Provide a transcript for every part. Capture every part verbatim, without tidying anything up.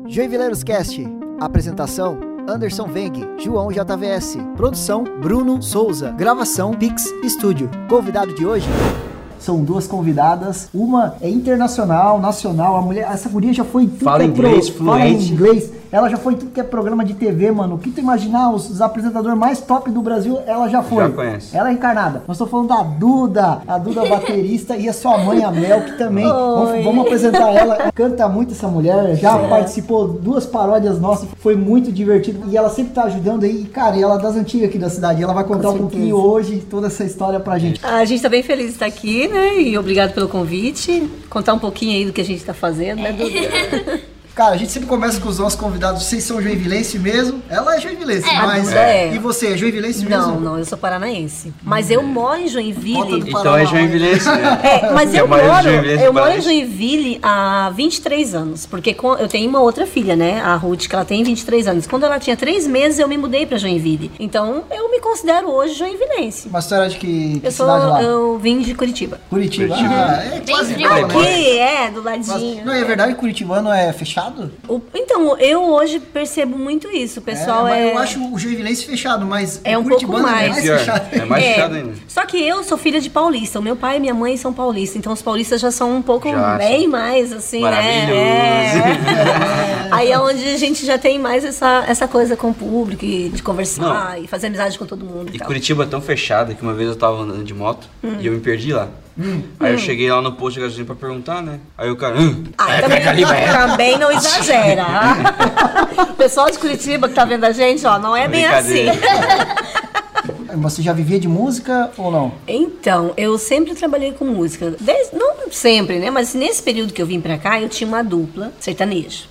Joinvileiros Cast. Apresentação: Anderson Veng, João J V S. Produção: Bruno Souza. Gravação: Pix Studio. Convidado de hoje... São duas convidadas, uma é internacional, nacional, a mulher, essa guria já foi em tudo fala que é inglês, pro, fala fluente. inglês, ela já foi em tudo que é programa de T V, mano. O que tu imaginar, os, os apresentadores mais top do Brasil, ela já foi. Já conhece. Ela é encarnada. Nós estamos falando da Duda, a Duda baterista e a sua mãe, a Mel, que também, vamos, vamos apresentar ela. Canta muito essa mulher, já Sim. participou duas paródias nossas, foi muito divertido. E ela sempre tá ajudando aí, cara, e ela é das antigas aqui da cidade. E ela vai contar um pouquinho hoje toda essa história pra gente. A gente tá bem feliz de estar aqui, né? E obrigado pelo convite. Contar um pouquinho aí do que a gente tá fazendo, né, Duda? Cara, a gente sempre começa com os nossos convidados. Vocês são joinvilense mesmo? Ela é joinvilense, É, mas... é. E você, é joinvilense mesmo? Não, não, eu sou paranaense. Mas eu moro em Joinville. Então é Joinvilense, né? É, mas eu, Eu moro em moro, Joinville, eu moro em parece. Joinville há vinte e três anos. Porque com- eu tenho uma outra filha, né? A Ruth, que ela tem vinte e três anos. Quando ela tinha três meses, eu me mudei pra Joinville. Então, eu me considero hoje joinvilense. Mas você era de que, que Eu, sou, cidade lá? eu vim de Curitiba. Curitiba. Curitiba. Ah, é Bem quase frio. igual, né? Aqui, é, do Mas, ladinho. não, é verdade que Curitibano é fechado? O- então, eu hoje percebo muito isso. O pessoal é, é... mas eu acho o joinvilense fechado, mas É o um pouco curitibano é mais. mais Pior, fechado. é mais fechado ainda. Só que eu sou filha de paulista. O meu pai e minha mãe são paulistas. Então os paulistas já são um pouco Já bem são. mais assim, Maravilhoso. né? É. Aí é onde a gente já tem mais essa, essa coisa com o público, e de conversar Não. e fazer amizade com todo mundo. E, E tal. Curitiba é tão fechada que uma vez eu tava andando de moto e eu me perdi lá. Aí eu cheguei lá no posto de gasolina pra perguntar, né? Aí o cara... Hum, Ah, é, também, pega ali, vai. também não exagera. O pessoal de Curitiba que tá vendo a gente, ó, não é bem assim. Brincadeira. Você já vivia de música ou não? Então, eu sempre trabalhei com música. Desde- não sempre, né? Mas nesse período que eu vim pra cá, eu tinha uma dupla sertaneja.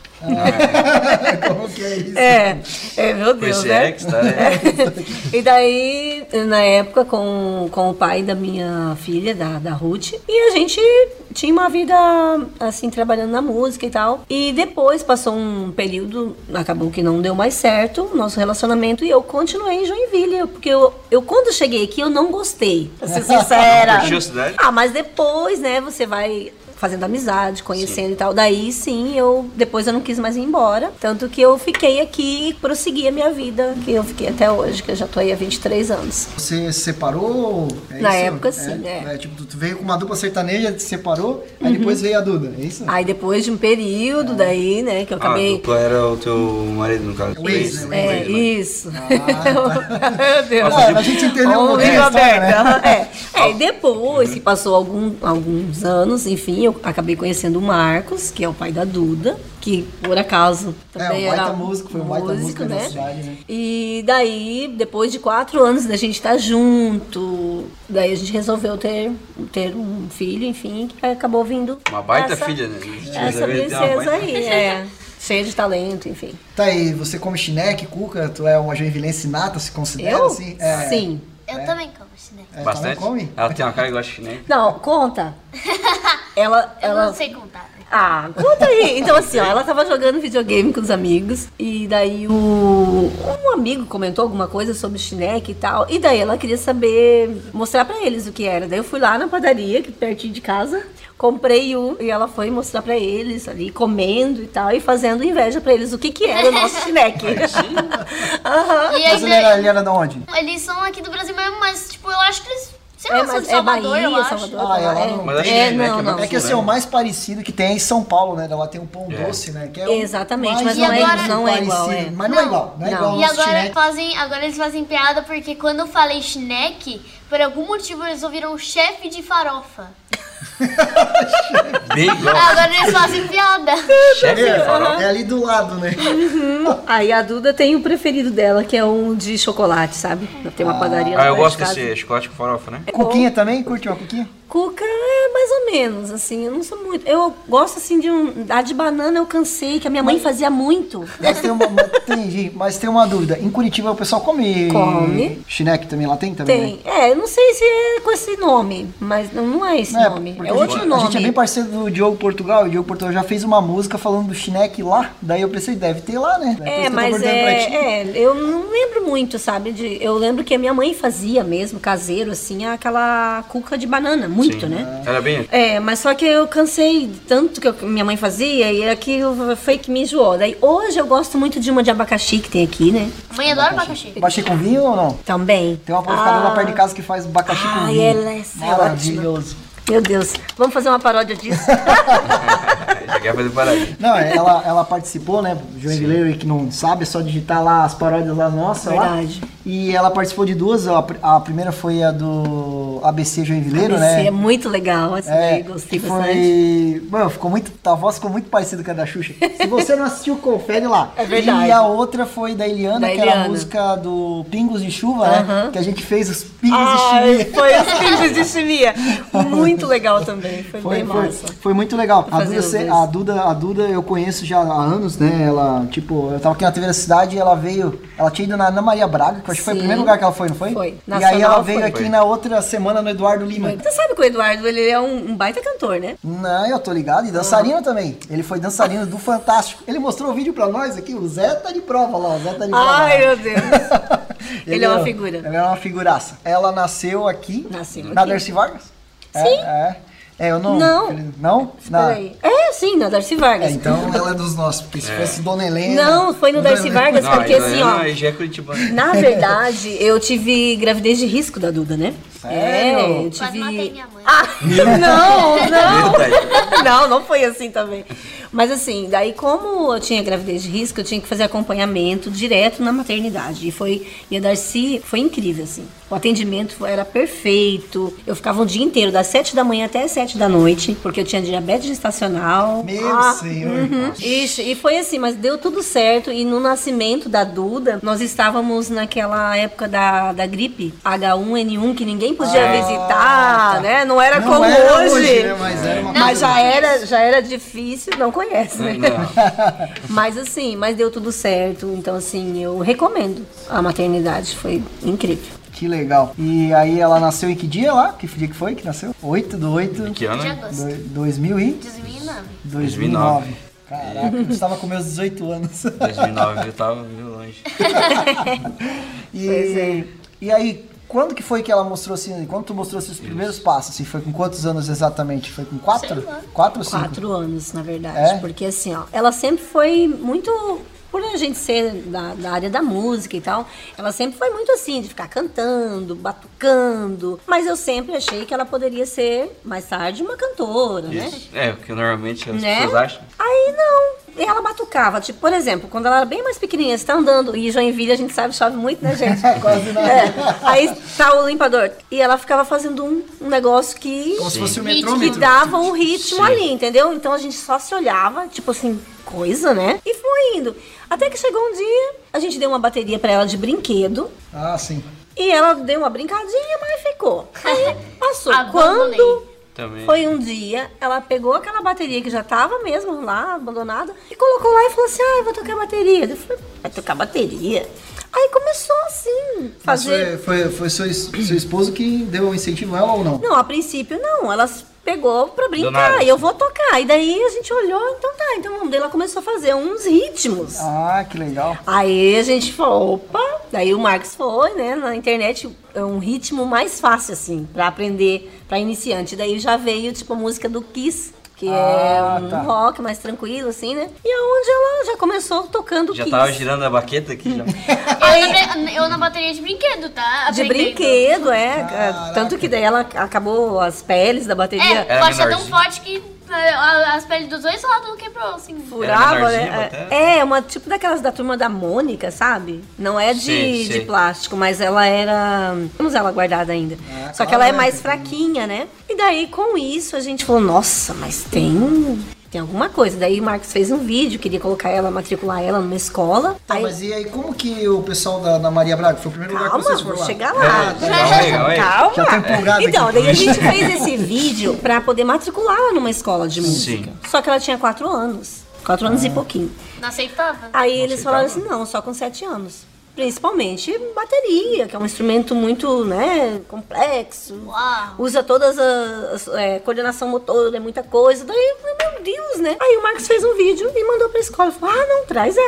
Como que é isso? É, é, meu Deus, Esse né? ex, tá, né? E daí, na época, com, com o pai da minha filha, da, da Ruth, e a gente tinha uma vida, assim, trabalhando na música e tal. E depois, passou um período, acabou que não deu mais certo o nosso relacionamento, e eu continuei em Joinville, porque eu, eu quando cheguei aqui, eu não gostei, pra ser sincera. Curtiu a cidade? Ah, mas depois, né, você vai fazendo amizade, conhecendo e tal. Daí sim, eu depois eu não quis mais ir embora. Tanto que eu fiquei aqui e prossegui a minha vida, que eu fiquei até hoje, que eu já tô aí há vinte e três anos. Você se separou? É Na isso? época, sim, é. É, tipo, tu veio com uma dupla sertaneja, se separou, aí depois veio a Duda, é isso? Aí depois de um período daí, né, que eu Ah, a acabei... dupla era o teu marido, no caso. O ex, né? É, O ex, né? isso. Ah, Meu Deus. Ah, a gente entendeu um Ó, pouquinho livro a história, aberto, né? aham, É, é, e depois que passou algum, alguns anos, enfim, eu acabei conhecendo o Marcos, que é o pai da Duda, que por acaso também É, um baita era músico, foi um baita músico da cidade, né? E daí, depois de quatro anos da gente estar junto, daí a gente resolveu ter, ter um filho, enfim, que acabou vindo Uma baita essa, filha, né? essa Deve ter uma princesa baita- aí, é. Cheia de talento, enfim. Tá aí, você come chineque, cuca, tu é uma joinvilense nata, se considera Eu? assim? É, Sim. Eu também como chinês. É, Bastante? também come? Ela tem uma cara igual a chinês. Não, conta. Ela, Eu ela... não sei contar. Ah, conta aí. Então, assim, ó, ela tava jogando videogame com os amigos. E daí o... um amigo comentou alguma coisa sobre chineque e tal. E daí ela queria saber, mostrar pra eles o que era. Daí eu fui lá na padaria, aqui pertinho de casa, comprei um. E ela foi mostrar pra eles ali, comendo e tal. E fazendo inveja pra eles o que que era o nosso chineque. Aham. E Mas ele ainda, era, ele era de onde? eles são aqui do Brasil mesmo, mas tipo, eu acho que eles, sei lá, É, são mas de é Salvador, Bahia, eu acho. Salvador. Ah, é lá é, no- Mas acho que é, chineque não, é não. mais É que assim, o mais parecido que tem é em São Paulo, né? Lá tem um pão É. doce, né? Que é o Exatamente, mais mas não é- ou menos não é igual, parecido. é. Mas não é igual, não é Não. igual ao E nosso agora chineque. fazem, agora eles fazem piada porque quando eu falei chineque, por algum motivo eles ouviram chefe de farofa. Bem igual. Agora eles fazem piada. Chefe de farol. É, é ali do lado, né? Aí a Duda tem o preferido dela, que é um de chocolate, sabe? Tem uma padaria lá Ah, eu perto gosto de casa. desse chocolate com farofa, né? Cuquinha também? Curte uma cuquinha? Cuca é mais ou menos, assim, eu não sou muito. Eu gosto, assim, de um. A de banana eu cansei, que a minha mãe fazia muito. Mas tem uma, mas tem, gente, mas tem uma dúvida. Em Curitiba o pessoal come... Come. Chineque também lá tem também, né? Tem. É, eu não sei se é com esse nome, mas não, não é esse É, nome. porque É a outro gente, nome. A gente é bem parceiro do Diogo Portugal, e o Diogo Portugal já fez uma música falando do chineque lá, daí eu pensei, deve ter lá, né? Depois É, que eu tô mas perguntando pra ti. é, é, eu não lembro muito, sabe? De, eu lembro que a minha mãe fazia mesmo, caseiro, assim, aquela cuca de banana, muito, Sim. né? Era bem... É, mas só que eu cansei tanto que eu- minha mãe fazia e aquilo foi que me enjoou. Daí hoje eu gosto muito de uma de abacaxi que tem aqui, né? Mãe adora abacaxi. Abacaxi com vinho ou não? Também. Tem uma panificadora lá perto de casa que faz abacaxi com Ai, vinho. ela é Maravilhoso. Meu Deus, vamos fazer uma paródia disso? Já quer fazer paradinha. Não, ela, ela participou, né? Joinville, que não sabe, é só digitar lá as paródias lá nossa Verdade. lá. E ela participou de duas. A, pr- a primeira foi a do A B C Joinvilleiro, Esse né? é muito legal, essa daí, gostei que bastante. foi... Mano, ficou muito... A voz ficou muito parecida com a da Xuxa. Se você não assistiu, confere lá. É verdade. E a outra foi da Eliana, Da que era a Eliana. música do Pingos de Chuva, né? Aham. Que a gente fez os Pingos de Ai, Chimia. foi os pingos de chimia. Muito legal também, foi, Foi, bem foi, massa. foi muito legal. A fazer Duda, os cê- dois. a, Duda, a Duda eu conheço já há anos, né? Ela, tipo, eu tava aqui na T V da cidade e ela veio. Ela tinha ido na Ana Maria Braga, que eu acho que foi o Sim. primeiro lugar que ela foi, não foi? Foi. E aí Nacional ela veio foi. aqui na outra semana no Eduardo Lima. Você sabe que o Eduardo, ele é um, um baita cantor, né? Não, eu tô ligado. E dançarino também. Ele foi dançarino do Fantástico. Ele mostrou o vídeo pra nós aqui. O Zé tá de prova lá. O Zé tá de prova. Ai, lá. meu Deus. Ele é uma figura. Ele é uma figuraça. Ela nasceu aqui. Nasceu Na aqui. Darcy Vargas? Sim. É, é. É, eu não. Não. Não? Não. Peraí. É, sim, na Darcy Vargas. É, então ela é dos nossos, porque se fosse Dona Helena... Não, foi no Dona Darcy Helena- Vargas, Não, porque aí, assim, ó. aí já é Curitibano. Na verdade, eu tive gravidez de risco da Duda, né? Sério? É, eu Quase tive. matei minha mãe. Ah, não, não. Verdade. Não, não foi assim também. Mas assim, daí como eu tinha gravidez de risco, eu tinha que fazer acompanhamento direto na maternidade. E foi, e a Darcy foi incrível, assim. O atendimento foi- era perfeito. Eu ficava o dia inteiro, das sete da manhã até as sete da noite, porque eu tinha diabetes gestacional. Meu senhor. Uhum. Ixi, e foi assim, mas deu tudo certo. E no nascimento da Duda, nós estávamos naquela época da, da gripe H um N um, que ninguém podia Ah, visitar, tá. né? Não era Não como era hoje. hoje, né? Mas era uma Mas coisa já difícil. era, já era difícil, não conhece, né? Não. Mas assim, mas deu tudo certo. Então, assim, eu recomendo a maternidade. Foi incrível. Que legal. E aí ela nasceu em que dia lá? Que dia que foi que nasceu? oito do oito Que ano? De né? agosto. de dois mil e dois mil e nove. dois mil e nove. Caraca, eu estava com meus dezoito anos. dois mil e nove eu tava meio longe. E, Pois é. e aí, quando que foi que ela mostrou assim? Quando tu mostrou assim, os primeiros passos? Assim, foi com quantos anos exatamente? Foi com quatro? Sei lá. Quatro ou cinco? Quatro anos, na verdade. É? Porque assim, ó, ela sempre foi muito. Por a gente ser da, da área da música e tal, ela sempre foi muito assim, de ficar cantando, batucando. Mas eu sempre achei que ela poderia ser, mais tarde, uma cantora, né? Isso. É, o que normalmente as Né? pessoas acham. Aí não. E ela batucava. Tipo, por exemplo, quando ela era bem mais pequenininha, você tá andando, e Joinville a gente sabe, chove muito, né, gente? Quase nada. É. Aí tá o limpador. E ela ficava fazendo um, um negócio que. Como se fosse o Ritmo. metrômetro. que dava um ritmo Sim. ali, entendeu? Então a gente só se olhava, tipo assim, coisa, né? E foi indo. Até que chegou um dia, a gente deu uma bateria pra ela de brinquedo. Ah, sim. E ela deu uma brincadinha, mas ficou. Aí passou. Abandonei. Quando Também. foi um dia, ela pegou aquela bateria que já tava mesmo lá, abandonada, e colocou lá e falou assim, ah, eu vou tocar bateria. Eu falei, vai tocar bateria? Aí começou assim, Mas fazer... foi, foi, foi seu, es- seu esposo que deu o incentivo a ela ou não? Não, a princípio não, ela pegou pra Do brincar, nada. e eu vou tocar. E daí a gente olhou, então tá, então vamos. Daí ela começou a fazer uns ritmos. Ah, que legal. Aí a gente falou, opa, daí o Marcos foi, né, na internet, é um ritmo mais fácil, assim, pra aprender, pra iniciante. Daí já veio, tipo, a música do Kiss, que Ah, é um tá. rock mais tranquilo, assim, né? E aonde ela já começou tocando Já Kiss. tava girando a baqueta aqui já. Eu, na, brin- eu na bateria de brinquedo, tá? De Aprendendo. brinquedo, é. Caraca. Tanto que daí ela acabou as peles da bateria. É, Era pode ser tão menorzinho. forte que é, a- as peles dos dois lados quebrou, assim. Furava, menorzinha, né? até. É, é uma tipo daquelas da turma da Mônica, sabe? Não é de, Sei, de sei. plástico, mas ela era. Temos ela guardada ainda. Ah, Só que ela é ah, mais é. fraquinha, né? E daí, com isso, a gente falou, nossa, mas tem. Tem alguma coisa. Daí o Marcos fez um vídeo, queria colocar ela, matricular ela numa escola. Tá, aí, mas e aí, como que o pessoal da, da Maria Braga, foi o primeiro lugar que calma, vocês foram vou lá? chegar lá. É, calma aí, calma aí. Calma. Já tô empolgado Então, aqui. daí a gente fez esse vídeo pra poder matricular ela numa escola de música. Sim. Só que ela tinha quatro anos. Quatro anos e pouquinho. Não aceitava. Aí eles falaram assim, não, só com sete anos. Principalmente bateria, que é um instrumento muito, né, complexo. Uau. Usa todas as, as é, coordenação motora, é muita coisa. Daí eu falei, meu Deus, né? Aí o Marcos fez um vídeo e mandou pra escola. Falou, ah, não, traz ela.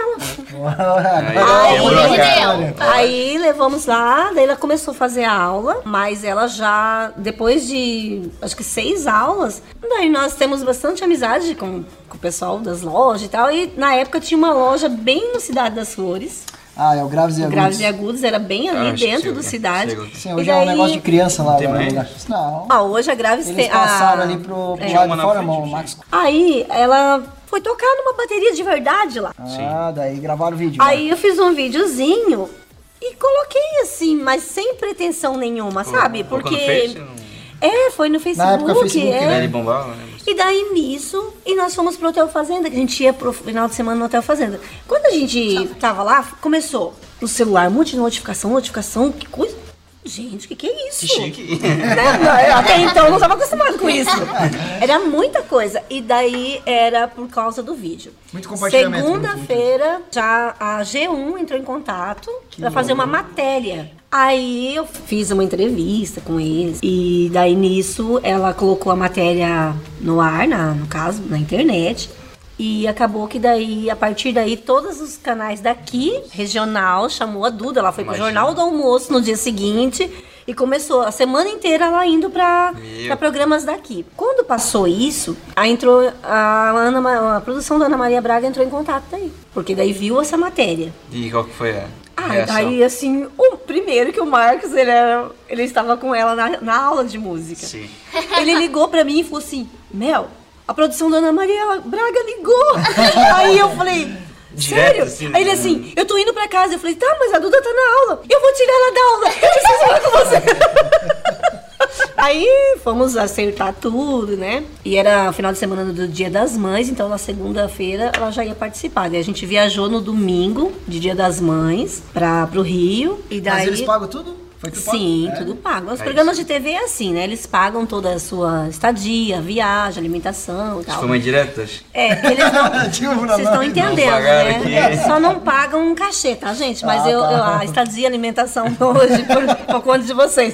Aí, quebrou a cara. Aí levamos lá, daí ela começou a fazer a aula, mas ela já, depois de acho que seis aulas, daí nós temos bastante amizade com, com o pessoal das lojas e tal. E na época tinha uma loja bem no Cidade das Flores. Ah, é o Graves e O Agudos. Graves e Agudos era bem ali Ah, acho que dentro sim, do né? Cidade. Sei. Sim, E hoje é um daí- negócio de criança lá. Tem lá no mais? lugar. Não. Ah, hoje a Graves Eles tem. passaram a- ali pro, pro é. lado Uma de na fora, frente, irmão, sim. Max. Aí ela foi tocar numa bateria de verdade lá. Ah, daí gravaram o vídeo. Aí eu fiz um videozinho e coloquei assim, mas sem pretensão nenhuma, sabe? Colocou no Porque. Face, não- É, foi no Facebook. época, Facebook, é. Né, ele bombava, né? E daí nisso, e nós fomos pro Hotel Fazenda, que a gente ia pro final de semana no Hotel Fazenda. Quando a gente tava lá, começou o celular, um monte de notificação, notificação, que coisa. Gente, o que, que é isso? Que chique. Né? Não, até então eu não estava acostumado com isso. Era muita coisa. E daí era por causa do vídeo. Muito compartilhamento, Segunda-feira, já a G um entrou em contato para fazer uma matéria. Aí eu fiz uma entrevista com eles. E daí nisso ela colocou a matéria no ar, na, no caso, na internet. E acabou que daí, a partir daí, todos os canais daqui, regional, chamou a Duda. Ela foi pro Imagina. Jornal do Almoço no dia seguinte e começou a semana inteira ela indo pra, Meu. pra programas daqui. Quando passou isso, aí entrou a, Ana, Ma- a produção da Ana Maria Braga entrou em contato daí. Porque daí viu essa matéria. E qual que foi a Ah, reação? daí assim, o primeiro que o Marcos, ele, era, ele estava com ela na, na aula de música. Sim. Ele ligou pra mim e falou assim, Mel, a produção da Ana Maria Braga ligou. Aí eu falei, Direto, sério? assim, Aí ele né? assim, eu tô indo pra casa. Eu falei, tá, mas a Duda tá na aula. Eu vou tirar ela da aula. Eu preciso falar com você. Aí fomos acertar tudo, né? E era final de semana do Dia das Mães, então na segunda-feira ela já ia participar. Daí a gente viajou no domingo, de Dia das Mães, pra, pro Rio. E daí... Mas eles pagam tudo? Foi tudo pago? Sim, É. tudo pago. Os É programas de T V é assim, né? Eles pagam toda a sua estadia, viagem, alimentação e tal. Foi uma indireta? É, que eles não. Tipo, não, Vocês estão não. entendendo, Não pagaram né? aqui. Só não pagam um cachê, tá, gente? Mas Ah, eu, tá. eu- a estadia e alimentação hoje por, por conta de vocês.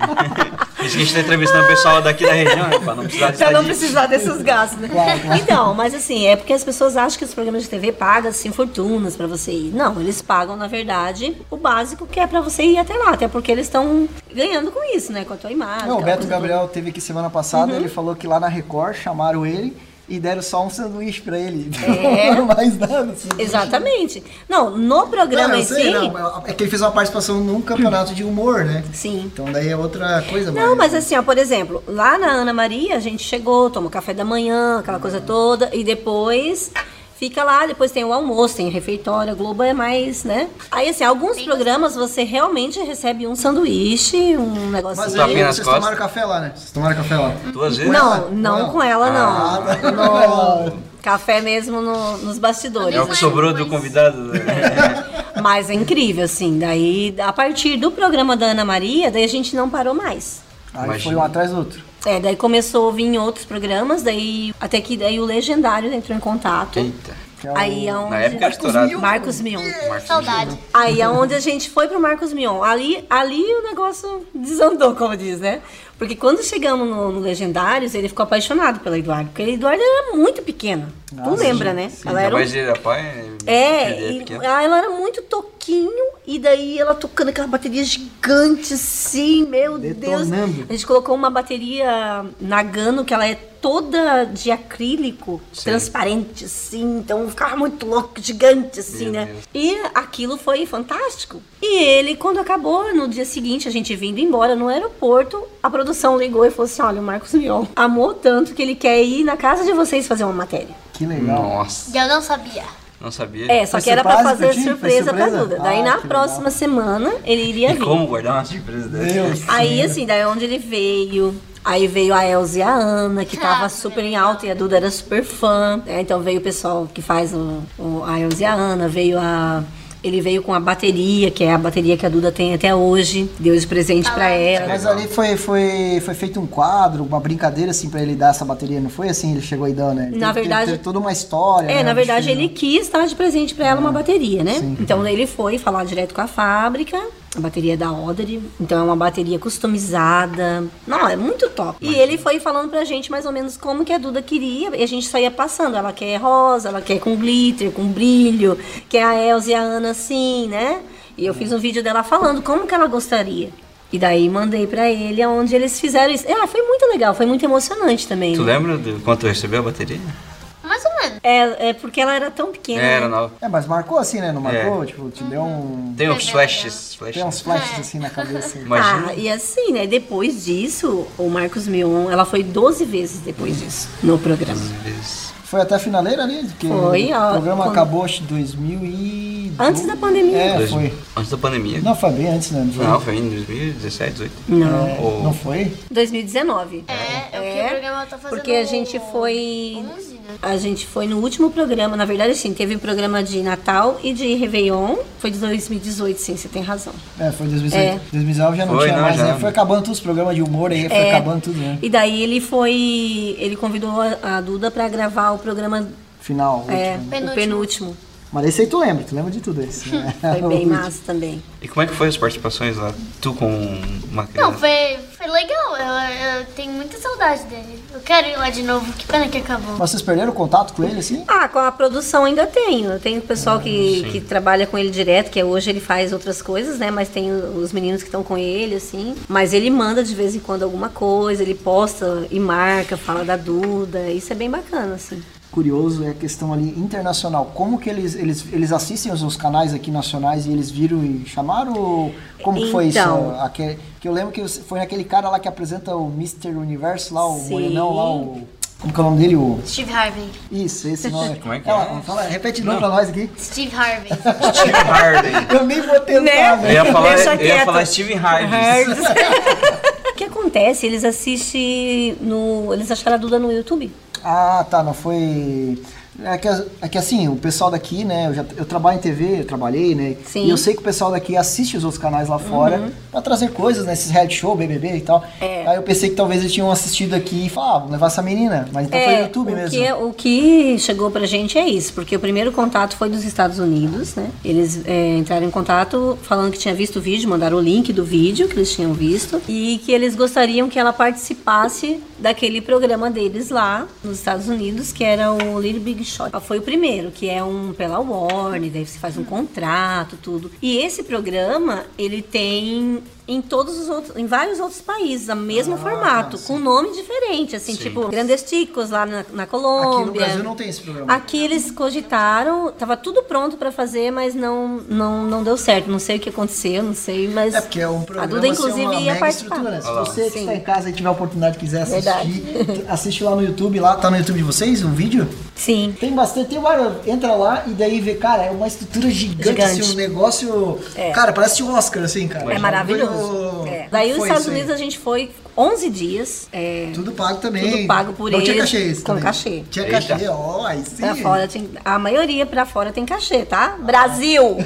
Por isso que a gente tá entrevistando o pessoal daqui da região, né, pra não precisar de Pra não estadia. precisar desses gastos, né? Claro, claro. Então, mas assim, é porque as pessoas acham que os programas de T V pagam assim fortunas pra você ir. Não, eles pagam, na verdade, o básico que é pra você ir até lá. Até porque eles estão ganhando com isso, né? Com a tua imagem. Não, o aquela Beto coisa Gabriel teve aqui semana passada, Uhum. ele falou que lá na Record chamaram ele e deram só um sanduíche pra ele. É. Não mais nada. Assim. toda. Exatamente. Não, no programa Não, eu em sei, si. não, é que ele fez uma participação num campeonato de humor, né? Sim. Então daí é outra coisa. Não, mas assim, ó, por exemplo, lá na Ana Maria, a gente chegou, toma café da manhã, aquela coisa toda, e depois fica lá, depois tem o almoço, tem o refeitório, a Globo é mais, né? Aí, assim, alguns programas você realmente recebe um sanduíche, um negocinho. Mas Tapinha aí, nas vocês costas. tomaram café lá, né? Vocês tomaram café lá. Duas vezes? Não, não com ela, não. Ah, tá. No café mesmo no- nos bastidores. É o que sobrou do convidado. né? Mas é incrível, assim. Daí, a partir do programa da Ana Maria, daí a gente não parou mais. Aí Imagina. foi um atrás do outro. É, daí começou a vir outros programas, daí até que daí o Legendário entrou em contato. Eita. Que é o- Aí aonde Na época era estourado. Marcos Mion. Saudade. Aí aonde a gente foi pro Marcos Mion. Ali, ali o negócio desandou, como diz, né? Porque quando chegamos no, no Legendários, ele ficou apaixonado pela Eduardo. Porque a Eduardo era muito pequena. tu Ah, lembra, sim, né? Sim, Ela era um mas ele era pai. É, ele e pequeno. ela era muito toquinho, e daí ela tocando aquela bateria gigante, assim, meu Detonando. Deus. A gente colocou uma bateria Nagano, que ela é toda de acrílico, Sim. transparente, assim, então ficava muito louco, gigante, assim, Meu né? Deus. E aquilo foi fantástico. E ele, quando acabou, no dia seguinte, a gente vindo embora no aeroporto, a produção ligou e falou assim, olha, o Marcos Mion amou tanto que ele quer ir na casa de vocês fazer uma matéria. Que legal. Nossa, Eu não sabia. não sabia. É, só Foi que era pra surpresa pra fazer ti? Foi surpresa pra surpresa? Duda. Daí Ah, na que próxima semana ele iria E vir. como guardar uma surpresa dessa? Deus. Aí assim, daí onde ele veio. Aí veio a Elza e a Ana, que tava Ah, super em alta, e a Duda era super fã. Né? Então veio o pessoal que faz o, o, a Elza e a Ana, veio a. Ele veio com a bateria, que é a bateria que a Duda tem até hoje. Deu de presente pra ela. Mas ali foi, foi, foi feito um quadro, uma brincadeira assim pra ele dar essa bateria, não foi assim? Ele chegou aí dando, né? Ele Na teve- teve- verdade- teve toda uma história. É, né? na Um verdade bichinho. ele quis dar de presente pra ela uma bateria, né? sim. Então daí ele foi falar direto com a fábrica A bateria da Odry, então é uma bateria customizada. Não, é muito top. E ele foi falando pra gente mais ou menos como que a Duda queria, e a gente só ia passando. Ela quer rosa, ela quer com glitter, com brilho, quer a Elza e a Ana assim, né? E eu fiz um vídeo dela falando como que ela gostaria. E daí mandei pra ele, onde eles fizeram isso. Ah, foi muito legal, foi muito emocionante também. Tu né? lembra de quanto recebeu a bateria? Mais ou menos. É, é porque ela era tão pequena. É, era nova. É, mas marcou assim, né? Não marcou? Tipo, te deu um... Tem uns É flashes. Tem flashes. uns flashes assim na cabeça. Imagina. Ah, e assim, né? Depois disso, o Marcos Mion, ela foi doze vezes depois disso no programa. Às vezes. Foi até a finaleira ali? Porque Foi, ó, o programa quando- acabou acho que dois mil e... Antes da pandemia. É, Dois- foi. Antes da pandemia. Não, foi bem antes, né? Não foi? Não, foi em dois mil e dezessete, dezoito. Não. É, Ou- não foi? dois mil e dezenove. É, é o que o programa tá fazendo. Porque a gente foi. onze, né? A gente foi no último programa, na verdade, sim, teve o programa de Natal e de Réveillon. Foi de dois mil e dezoito, sim, você tem razão. É, foi dois mil e dezoito. É. dois mil e dezenove já não Foi, tinha não, mais, já. né? Foi acabando todos os programas de humor aí, foi É. acabando tudo, né? E daí ele foi. Ele convidou a a Duda pra gravar o programa, Final, é, último. o penúltimo. Mas esse aí tu lembra, tu lembra de tudo esse, né? Foi O bem último. massa também. E como é que foi as participações lá? Tu com uma criança? Não, foi, foi legal. Eu, eu tenho muita saudade dele. Eu quero ir lá de novo. Que pena que acabou. Mas vocês perderam o contato com ele, assim? Ah, com a produção ainda tenho. Eu tenho o pessoal que, sim. que trabalha com ele direto, que hoje ele faz outras coisas, né? Mas tem os meninos que estão com ele, assim. Mas ele manda de vez em quando alguma coisa, ele posta e marca, fala da Duda. Isso é bem bacana, assim. Curioso é a questão ali internacional. Como que eles, eles, eles assistem os, os canais aqui nacionais e eles viram e chamaram? Ou como que foi Então. isso? Aquele, que eu lembro que foi naquele cara lá que apresenta o mister Universo, lá, o Sim. morenão lá, o... Como que é o nome dele? O... Steve Harvey. Isso, esse nome. Como é que Ela, é? fala, repete de novo pra nós aqui. Steve Harvey. Steve Harden. Eu nem vou tentar, Né? Eu ia falar, Deixa eu ia quieto. falar Steve Harden. O que acontece? Eles assistem no. Eles acharam a Duda no YouTube. Ah, tá, não foi... É que, é que assim, o pessoal daqui, né, eu, já, eu trabalho em T V, eu trabalhei, né, Sim. e eu sei que o pessoal daqui assiste os outros canais lá fora Uhum. pra trazer coisas, né, esses reality show, B B B e tal. É. Aí eu pensei que talvez eles tinham assistido aqui e falaram, ah, vamos levar essa menina, mas então foi no YouTube o mesmo. Que, o que chegou pra gente é isso, porque o primeiro contato foi dos Estados Unidos, né? Eles é, entraram em contato falando que tinha visto o vídeo, mandaram o link do vídeo que eles tinham visto e que eles gostariam que ela participasse daquele programa deles lá nos Estados Unidos, que era o Little Big Shot. Foi o primeiro, que é um pela Warner, daí você faz um contrato, tudo. E esse programa, ele tem em todos os outros, em vários outros países, o mesmo Ah, formato, sim. com nome diferente, assim, Sim. tipo Grandes Ticos lá na, na Colômbia. Aqui no Brasil não tem esse programa. Aqui eles cogitaram, tava tudo pronto pra fazer, mas não, não, não deu certo. Não sei o que aconteceu, não sei, mas É porque é um programa, a Duda inclusive assim, uma ia mega participar. estrutura, né? Se Olha lá. você que Sim. está em casa e tiver a oportunidade e quiser assistir, Verdade. assiste lá no YouTube, lá, tá no YouTube de vocês, o vídeo? Sim. Tem bastante, tem vários, entra lá e daí vê, cara, é uma estrutura gigante, Gigante. assim, um negócio, É. cara, parece um Oscar, assim, cara. É maravilhoso. Foi o- É. Daí os foi Estados isso aí? Unidos a gente foi onze dias. É, Tudo pago também. Tudo pago por Não tinha eles, cachê esse com também. cachê. Tinha Eita. cachê, ó, aí sim. pra fora tem, a maioria pra fora tem cachê, tá? Brasil!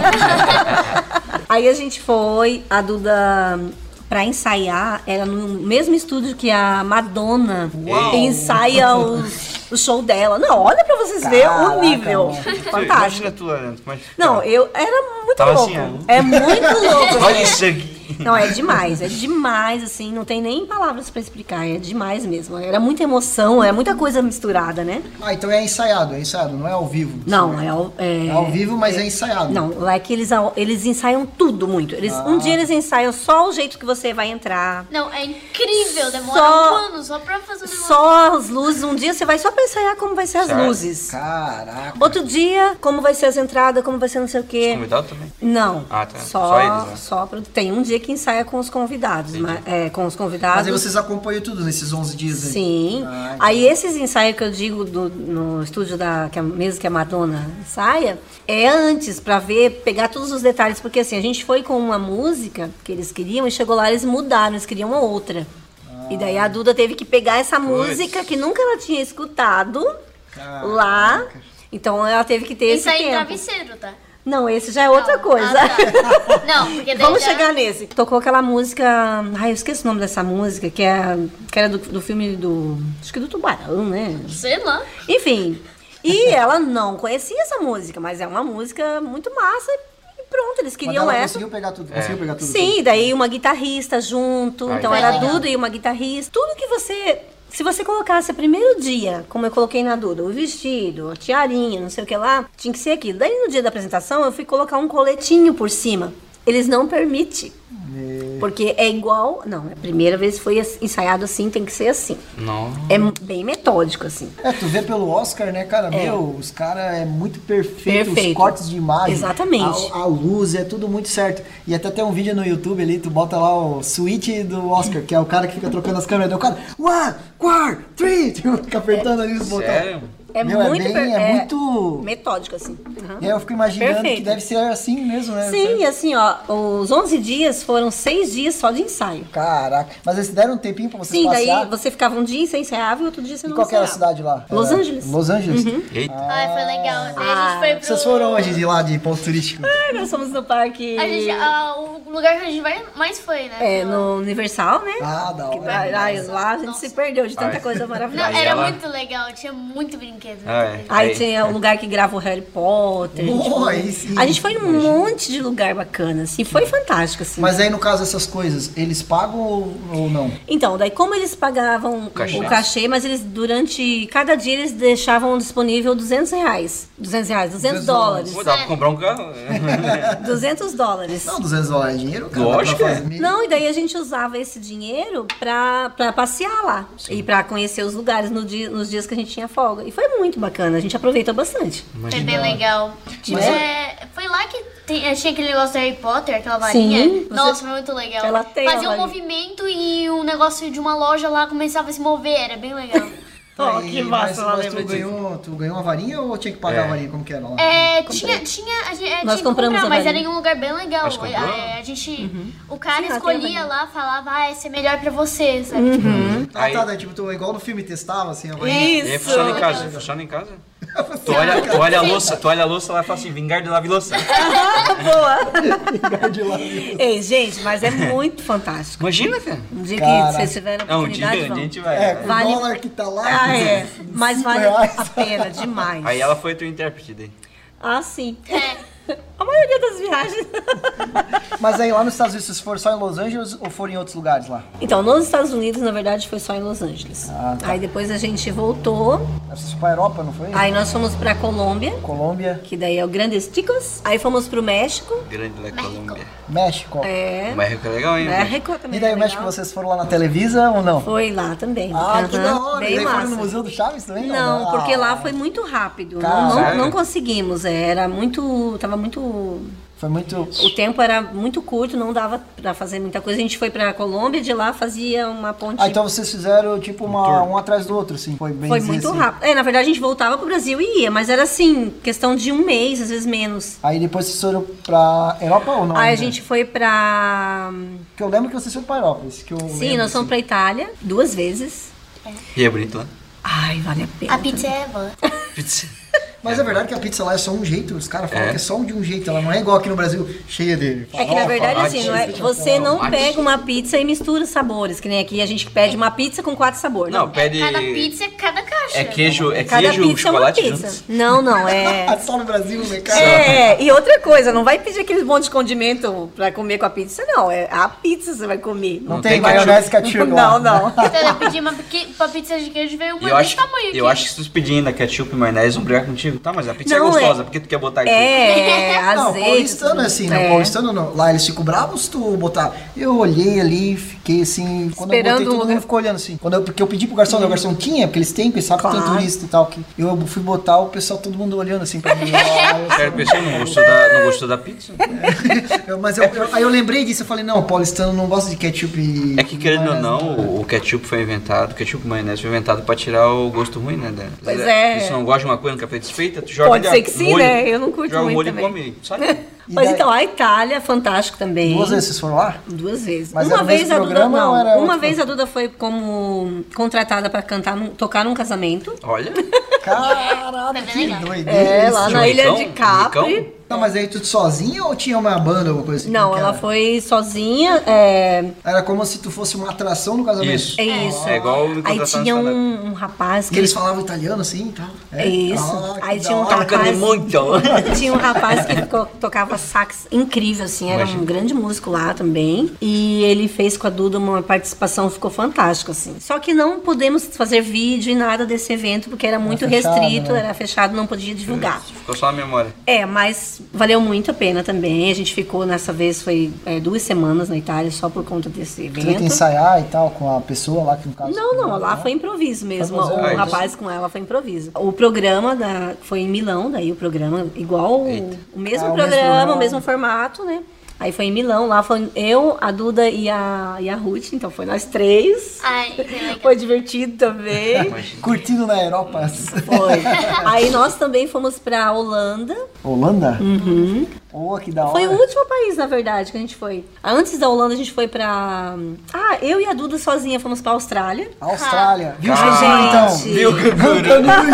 Aí a gente foi, a Duda, pra ensaiar, era no mesmo estúdio que a Madonna Uau. ensaia os, o show dela. Não, olha pra vocês verem Caraca, o nível. mano. Fantástico. Imagina tu olhando. como é que Não, ficava. eu era muito Tava louco. assim, ó. É muito louco. Olha isso aqui. Não, é demais, é demais, assim, não tem nem palavras pra explicar, é demais mesmo. Era muita emoção, é muita coisa misturada, né? Ah, então é ensaiado, é ensaiado, não é ao vivo. Não, é, ao- é, É ao vivo, mas é, ensaiado. Não, lá é que eles, ao- eles ensaiam tudo muito. Eles, Um dia eles ensaiam só o jeito que você vai entrar. Não, é incrível. Demora Só- um ano só pra fazer o negócio. Só as luzes. Um dia você vai só pra ensaiar como vai ser as Certo. luzes. Caraca. Outro dia, como vai ser as entradas, como vai ser não sei o quê. Convidado também? Não. Ah, tá. Só, Só eles, né? só pro- tem um dia que ensaia com os convidados. Mas, é, com os convidados. Mas aí vocês acompanham tudo nesses onze dias aí? Sim. Ah, então. Aí esses ensaios que eu digo do- no estúdio da que a, mesmo que a Madonna ensaia, é antes pra ver, pegar todos os detalhes, porque assim, a gente foi com uma música que eles queriam e chegou lá eles mudaram, eles queriam uma outra. E daí a Duda teve que pegar essa música que nunca ela tinha escutado Caraca. lá. Então ela teve que ter Isso esse aí em tempo. travesseiro, tá? Não, esse já é outra Não. coisa. Ah, tá. Não, porque daí Vamos já- chegar nesse. Tocou aquela música. Ai, eu esqueci o nome dessa música, que, é, que era do, do filme do. Acho que do Tubarão, né? Sei lá. Enfim. E ela não conhecia essa música, mas é uma música muito massa. E pronto, eles Mas queriam ela essa. conseguiu pegar tudo, É. conseguiu pegar tudo. Sim, daí uma guitarrista junto. Ai, então que era legal. Duda e uma guitarrista. Tudo que você. Se você colocasse o primeiro dia, como eu coloquei na Duda, o vestido, a tiarinha, não sei o que lá, tinha que ser aquilo. Daí no dia da apresentação eu fui colocar um coletinho por cima. Eles não permitem. Porque é igual. Não, a primeira vez foi ensaiado assim, tem que ser assim. Não. É bem metódico, assim. É, tu vê pelo Oscar, né, cara? É. Meu, os caras é muito perfeito, Perfeito. os cortes de imagem. Exatamente. A, a luz, é tudo muito certo. E até tem um vídeo no YouTube ali, tu bota lá o switch do Oscar, que é o cara que fica trocando as câmeras. Daí o cara, one, quatro, three, tipo, fica apertando ali os botões. Sério? É Meu, é muito. bem- per- é muito- metódico, assim. Uhum. E aí eu fico imaginando Perfeito. que deve ser assim mesmo, né? Sim, assim, ó, os onze dias foram seis dias só de ensaio. Caraca. Mas eles deram um tempinho pra vocês Sim, daí passear? você ficava um dia e você ensaiava e outro dia você E não qual que era a ensaiava. cidade lá? Los Era- Angeles. Los Angeles? Eita. Ai, foi legal. Daí a Ah, gente foi pro... Vocês foram onde de lá, de ponto turístico? Ah, nós fomos no parque. A gente, ah, o lugar que a gente vai, mais foi, né? É, no Universal, né? Ah, da Que hora. vai- ai, lá a gente se perdeu de tanta Ai. coisa Não, maravilhosa. Aí era ela- muito legal, tinha muito brinquedo. Ah, é. Aí tinha o lugar que grava o Harry Potter. a gente Oh, foi- aí sim. A gente foi num monte de lugar bacana, assim. Foi fantástico, assim. Mas aí, no caso, essas coisas, eles pagam ou, ou não? Então, daí como eles pagavam cachê. o cachê, mas eles durante cada dia eles deixavam disponível duzentos reais. duzentos reais, duzentos duzentos dólares. Pô, dá pra comprar um carro? duzentos dólares. Não, duzentos dólares é dinheiro, cara. Lógico dá pra que é. fazer- Não, e daí a gente usava esse dinheiro pra, pra passear lá. E pra conhecer os lugares no dia, nos dias que a gente tinha folga. E foi muito bacana, a gente aproveitou bastante. Foi bem legal. Mas- É, foi lá que tem- tinha aquele negócio do Harry Potter, aquela varinha. Sim, você- Nossa, foi muito legal. Ela tem a Fazia um varinha. movimento e um negócio de uma loja lá começava a se mover, era bem legal. Ó, Aí, que mas, massa, ela mas lembra tu disso. ganhou, tu ganhou uma varinha ou tinha que pagar É. a varinha? Como que era lá? É, tinha, tinha, a gente, é, Nós tinha que compramos comprar, a mas era varinha. em um lugar bem legal. Mas comprou? É, a gente, o cara Sim, ela tem a escolhia varinha. lá, falava, ah, esse é melhor pra você, sabe? Tipo, Ah, Aí- tá, daí, tipo, tu, igual no filme testava, assim, a varinha. E aí funciona em casa, funciona em casa. Tu olha, tu olha a louça, tu olha a louça, ela fala assim, vingar de lave louça. De lá. Ei, gente, mas é muito fantástico. Imagina, cara. Um dia Cara. que vocês tiverem a É um dia, oportunidade, um dia a vão. gente vai. É, né? com Vale- o dólar que tá lá. Ah, é. Mas cinco vale reais. a pena demais. Aí ela foi tua intérprete daí. Ah, sim. é. A maioria das viagens. Mas aí lá nos Estados Unidos, vocês foram só em Los Angeles ou foram em outros lugares lá? Então, nos Estados Unidos, na verdade, foi só em Los Angeles. Ah, tá. Aí depois a gente voltou. Vocês foram pra Europa, não foi? Aí nós fomos pra Colômbia, Colômbia, que daí é o Grandes Ticos. Aí fomos pro México. Grande da Colômbia. México. É. O México é legal, hein? México também. E daí é o México, legal. vocês foram lá na Televisa ou não? Foi lá também. Ah, que Aham, da hora. E Bem daí foram massa. no Museu do Chaves também? Não, porque Ah, lá foi muito rápido. Cara. Não, não, Sério? não conseguimos. Era muito. Tava muito. Foi muito... O tempo era muito curto, não dava pra fazer muita coisa. A gente foi pra Colômbia, de lá fazia uma ponte. Ah, então vocês fizeram tipo uma, um atrás do outro, assim. Foi bem Foi dizer muito assim. rápido. É, na verdade a gente voltava pro Brasil e ia, mas era assim, questão de um mês, às vezes menos. Aí depois vocês foram pra Europa ou não? Aí a ainda? gente foi pra. Porque eu lembro que vocês foram pra Europa. Isso que eu Sim, lembro, nós fomos assim. pra Itália duas vezes. E é bonito lá. Ai, vale a pena. A pizza é boa. Pizza. Mas é verdade que a pizza lá é só um jeito. Os caras falam É. que é só de um jeito. Ela não é igual aqui no Brasil, cheia de É que na farofa, verdade, tomate, assim, não é, tomate. você não Tomate. pega uma pizza e mistura sabores, que nem aqui a gente pede uma pizza com quatro sabores. Não, pede... Cada pizza é cada caixa. É queijo, é Cada queijo, pizza é uma chocolate pizza. juntos. Não, não, é. Ah, só no Brasil, né, cara? É, e outra coisa, não vai pedir aquele monte de condimento pra comer com a pizza, não. É a pizza você vai comer. Não, Não tem, tem maionese ketchup Não, lá. não. Então eu pedi uma, pequ- uma pizza de queijo e veio E uma eu desse acho, tamanho aqui. eu acho que se tu pedir ainda ketchup e maionese, vão brigar contigo. Tá, mas a pizza Não, é gostosa, é- por que tu quer botar aqui? É, Não, azeite. paulistano é assim, né? É. Paulistano não. Lá eles ficam bravos se tu botar. Eu olhei ali, fiquei assim. Quando eu Esperando botei, o todo lugar. mundo ficou olhando assim. Quando eu, porque eu pedi pro garçom, né, o garçom tinha, porque eles têm, porque sabe que tem Claro. turista e tal. Que eu fui botar, o pessoal, todo mundo olhando assim pra mim. Ah, Sério, a pessoa não gostou da, não gostou da pizza? eu- Mas eu, eu- aí eu lembrei disso, eu falei, não, paulistano não gosta de ketchup e. É que querendo ou maionese, não, o- o ketchup foi inventado, o ketchup e maionese foi inventado pra tirar o gosto ruim, né? dela. Pois é. Se tu não gosta de uma coisa, não quer satisfeita, tu joga Pode ali, ser ó, que o sim, molho, né? Eu não curto joga o muito molho também. e come, sabe? E Mas daí- então, a Itália, fantástico também. Duas vezes vocês foram lá? Duas vezes. Mas era uma o vez mesmo a Duda, programa não, ou era uma outro vez a Duda foi como contratada pra cantar, num- tocar num casamento. Olha, Caralho, Foi bem que legal. doideira. É, isso. lá João na Ilha Ricão? de Capri. Ricão? Não, mas aí tudo sozinha ou tinha uma banda, alguma coisa assim? Não, Como que ela era? foi sozinha. É, Era como se tu fosse uma atração no casamento. Isso. é isso. É igual me Aí contratar tinha no um, um rapaz E que eles falavam italiano assim e tal? É isso. Ah, que Aí da tinha um hora. rapaz. muito. Tinha um rapaz que ficou- tocava sax incrível, assim, era Imagina. um grande músico lá também. E ele fez com a Duda uma participação, ficou fantástico, assim. Só que não podemos fazer vídeo e nada desse evento, porque era muito fechado, restrito, né? era fechado, não podia divulgar. Ficou só na memória. É, mas valeu muito a pena também. A gente ficou, nessa vez, foi é, duas semanas na Itália só por conta desse Você teve que evento. ensaiar e tal com a pessoa lá que no caso. Não, não, lá foi improviso mesmo. Foi O improviso. rapaz com ela foi improviso. O programa da, foi em Milão, daí o programa, igual o, Eita. o mesmo Ah, o programa, mesmo programa. o mesmo formato, né? Aí foi em Milão, lá foi eu, a Duda e a, e a Ruth, então foi nós três. Ai, que legal. Foi divertido também. Imagina. Curtindo na Europa. Foi. Aí nós também fomos pra Holanda. Holanda? Uhum. Oh, que da hora. Foi o último país, na verdade, que a gente foi. Antes da Holanda, a gente foi pra. Ah, eu e a Duda sozinha fomos pra Austrália. Austrália. Viu o Ah, canguru, então? gente. Viu, canguru? Canguru,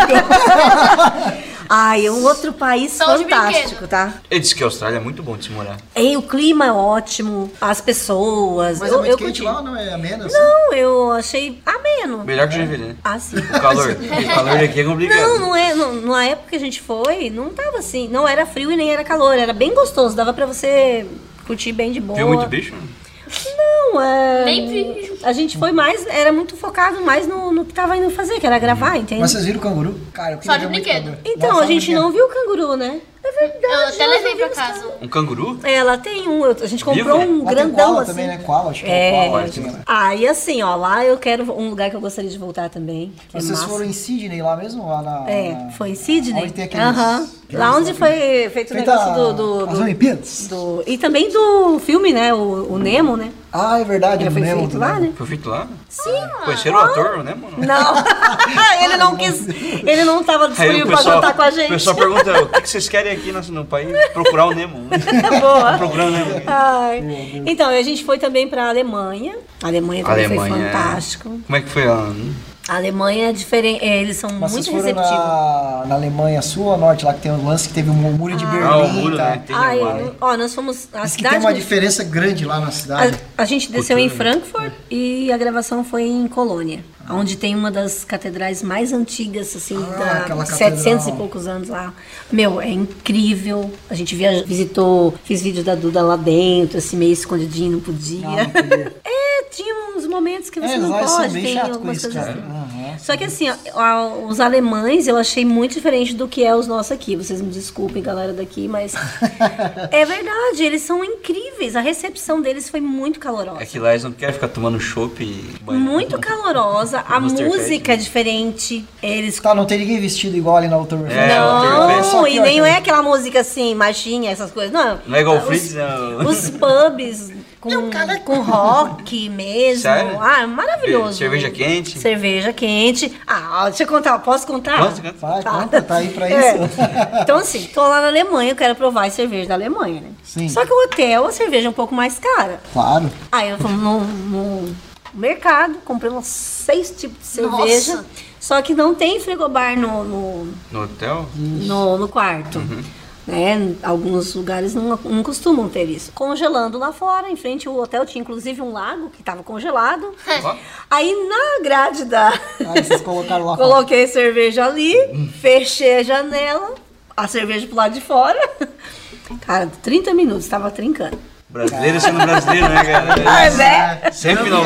então. Ai, é um outro país Só de fantástico, brinquedo. tá? Ele disse que a Austrália é muito bom de se morar. E o clima é ótimo, as pessoas. Mas eu, é muito eu quente curti. lá ou não é ameno? Assim? Não, eu achei ameno. Melhor que o Joinville, né? Ah, sim. O calor. Porque o calor daqui é complicado. Não, não é. Não, na época que a gente foi, não tava assim. Não era frio e nem era calor. Era bem gostoso. Dava pra você curtir bem de boa. Viu muito bicho? Não, é. Nem vi. A gente foi mais. Era muito focado mais no, no que tava indo fazer, que era gravar, entende? Mas vocês viram o canguru? Cara, eu queria Só de ver muito brinquedo. canguru. Então, Nossa, a gente brinquedo. não viu o canguru, né? É verdade. Eu até nós levei não pra vimos casa. canguru. Um canguru? Ela tem um. eu- A gente comprou Vivo? um Lá tem grandão koala assim. também, né? Koala, acho que é, É. koala. Assim, né? Ah, e assim, ó, lá eu quero um lugar que eu gostaria de voltar também. Que é Vocês massa. foram em Sydney lá mesmo? Lá na, É, na- foi em Sydney? Onde tem aqueles... Aham. Lá onde foi feito o Feita negócio do. do, as do, Olimpíadas? do- E também do filme, né? O, o Nemo, né? Ah, é verdade. Ele o foi Nemo feito do lá, Nemo. né? Foi feito lá? Sim. Conheceram o ator, né, mano? Não. ele não quis. Ele não tava Aí disponível o pra pessoal, jantar com a o gente. pessoal pergunta, o que que vocês querem aqui no, no país? Procurar o Nemo. Boa. Procurando o Nemo. Ai. Então, a gente foi também pra Alemanha. A Alemanha também Alemanha, foi é. fantástico. Como é que foi lá? Hum? A Alemanha é diferente. é, Eles são Mas muito vocês foram receptivos. na, na Alemanha sul ou norte, lá que tem um lance que teve o muro de Berlim. Ah, o muro, tá? né? Tem Ai, lá. eu- ó, nós fomos. A Diz que cidade. tem uma diferença grande lá na cidade. A, a gente desceu em Cultura, Frankfurt e a gravação foi em Colônia, onde tem uma das catedrais mais antigas, assim, Ah, da, aquela de setecentos e catedral. poucos anos lá. Meu, é incrível. A gente viaja, visitou, fiz vídeo da Duda lá dentro, assim, meio escondidinho, não podia. Ah, não podia. É, tinha uns momentos que você É, não lá eles pode, são bem tem chato com algumas isso, coisas cara. assim. Aham. Só que assim, ó, ó, os alemães eu achei muito diferente do que é os nossos aqui. Vocês me desculpem, galera daqui, mas é verdade, eles são incríveis. A recepção deles foi muito calorosa. É que lá eles não querem ficar tomando chopp e banho. Muito calorosa, a Mustard música é Fest. diferente. Eles Tá, não tem ninguém vestido igual ali na Oktoberfest. É, não, Só que, e ó, nem cara, é aquela música assim, marchinha, essas coisas. Não, Não é igual o os, Fritz, não. os pubs com, com rock mesmo. Sério? Ah, maravilhoso. Cerveja quente? Cerveja quente. Ah, deixa eu contar, posso contar? Conta, conta. Vai, conta, tá aí pra É. isso. Então, assim, tô lá na Alemanha, eu quero provar as cervejas da Alemanha, né? Sim. Só que o hotel, a cerveja é um pouco mais cara. Claro. Aí eu fui no, no mercado, comprei uns seis tipos de cerveja. Nossa. Só que não tem frigobar no, no, No hotel? no, no quarto. Né? Alguns lugares não, não costumam ter isso. Congelando lá fora, em frente ao hotel, tinha inclusive um lago que estava congelado. Ó. Aí na grade da. Aí vocês colocaram lá fora. Coloquei cerveja ali, fechei a janela, a cerveja pro lado de fora. Cara, trinta minutos, tava trincando. Brasileiro sendo brasileiro, né, cara? Mas é Sempre não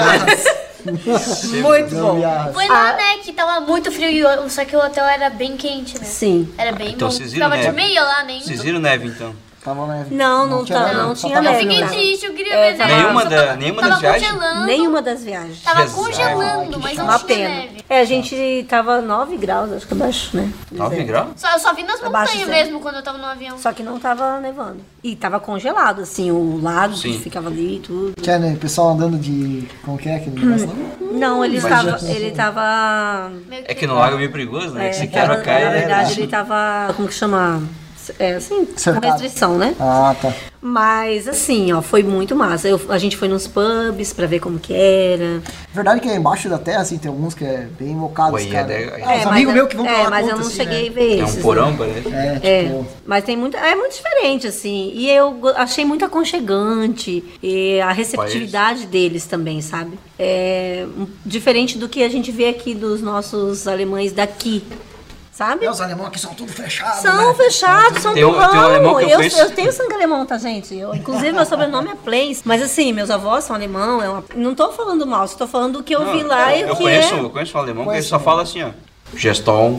muito bom. Gambiarra. Foi lá, né, que tava muito frio, e o- só que o hotel era bem quente, né? Sim. Era bem Então bom. vocês viram Tava de neve? meia lá, nem. Vocês viram neve, então? Tava neve. Não, não, tá, neve, não só tinha tava neve. frio. Fiquei Tá. triste, eu queria É, ver tava- neve. Nenhuma Só da- tava- nenhuma tava das viagens? congelando. Nenhuma das viagens. Tava Ai, congelando, que mas chato. não Uma tinha pena. neve. É, a gente tava nove graus, acho que abaixo, né? nove graus? Só, eu só vi nas Abaixo montanhas de zero. mesmo quando eu tava no avião. Só que não tava nevando. E tava congelado, assim, o lago que Sim. ficava ali e tudo. Que é, né, o pessoal andando de... Como que é aquele negócio lá? Não, ele Mas tava. já- Ele tava. Meio É que no lago é meio perigoso, né? É, que se tava- quebra, cai. na né? verdade, ele tava. Como que chama? É assim, Cercado. com restrição, né? Ah, tá. Mas assim, ó, foi muito massa. Eu, a gente foi nos pubs pra ver como que era. Verdade que é embaixo da terra, assim, tem alguns que é bem invocados, Ué, cara. é, é, Ah, os mas amigos eu- meus que vão é, pra lá mas conta, eu não assim, cheguei né? a ver É esses, um né? porão, parece. É, tipo... É, mas tem muita, é muito diferente, assim, e eu go- achei muito aconchegante, e a receptividade deles também, sabe? É um- diferente do que a gente vê aqui dos nossos alemães daqui, sabe? É, os alemães aqui são tudo fechados, São né? fechados, são Tem um- turrão. tem um alemão que eu eu, conheço. eu tenho sangue alemão, tá, gente? Eu, inclusive, meu sobrenome é Plains. Mas assim, meus avós são alemão. É uma... Não tô falando mal, só tô falando do que eu vi lá e eu o que conheço, é. eu conheço um alemão que ele Conheço só mesmo. fala assim, ó. Geston.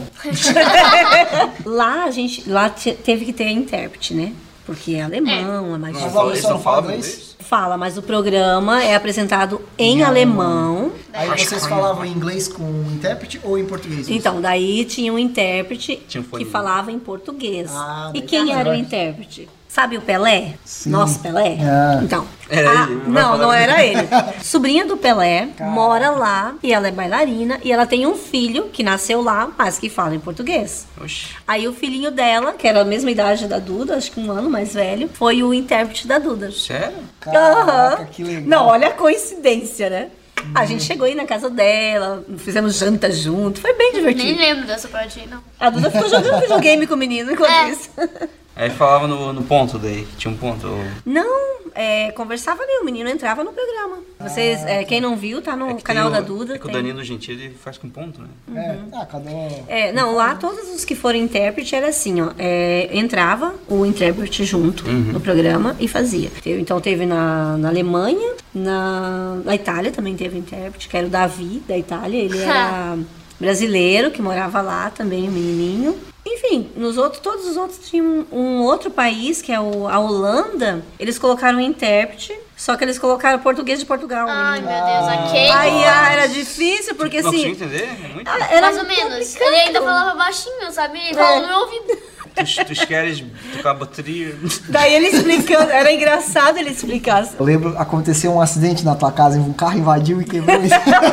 Lá a gente lá te- teve que ter intérprete, né? Porque é alemão, é, mais Mas difícil. lá Eles você não não fala falam inglês? inglês? Fala, mas o programa é apresentado em alemão. Aí vocês falavam em inglês com intérprete ou em português? Então, daí tinha um intérprete Tinha um que fonezinho. falava em português. Ah, e daí quem tá era o melhor. intérprete? Sabe o Pelé? Sim. Nosso Pelé? Ah. Então. Era a- ele, vai Não, falar não dele. era ele. Sobrinha do Pelé, mora lá e ela é bailarina e ela tem um filho que nasceu lá, mas que fala em português. Oxi. Aí o filhinho dela, que era a mesma idade da Duda, acho que um ano mais velho, foi o intérprete da Duda. Sério? Caraca, Aham. que legal. Não, olha a coincidência, né? A gente chegou aí na casa dela, fizemos janta junto, foi bem Nem divertido. lembro dessa parte aí, não. A Duda ficou jogando videogame com o menino enquanto É. isso. Aí falava no, no ponto daí, tinha um ponto. Não, é, conversava ali, o menino entrava no programa. Vocês, é, quem não viu, tá no É que canal tem da o- Duda. É que o tem. Danilo Gentili faz com ponto, né? É, ah, cada um... É, não, lá todos os que foram intérprete era assim, ó. é, entrava o intérprete junto no programa e fazia. Teve- Então teve na, na Alemanha, na, na Itália também teve intérprete, que era o Davi, da Itália. Ele era brasileiro, que morava lá também, o menininho. Enfim, nos outros, todos os outros tinham um, um outro país, que é o, a Holanda. Eles colocaram um intérprete, só que eles colocaram português de Portugal. Ai, menino. meu Deus, aquele. Aí ah, era difícil, porque Não consigo assim... entender, é muito. Era Mais ou menos. Ele ainda falava baixinho, sabe? Ele falou no meu ouvido. Tu, tu queres tocar a bateria? Daí ele explicando, era engraçado ele explicar. Eu lembro, aconteceu um acidente na tua casa, um carro invadiu e quebrou isso.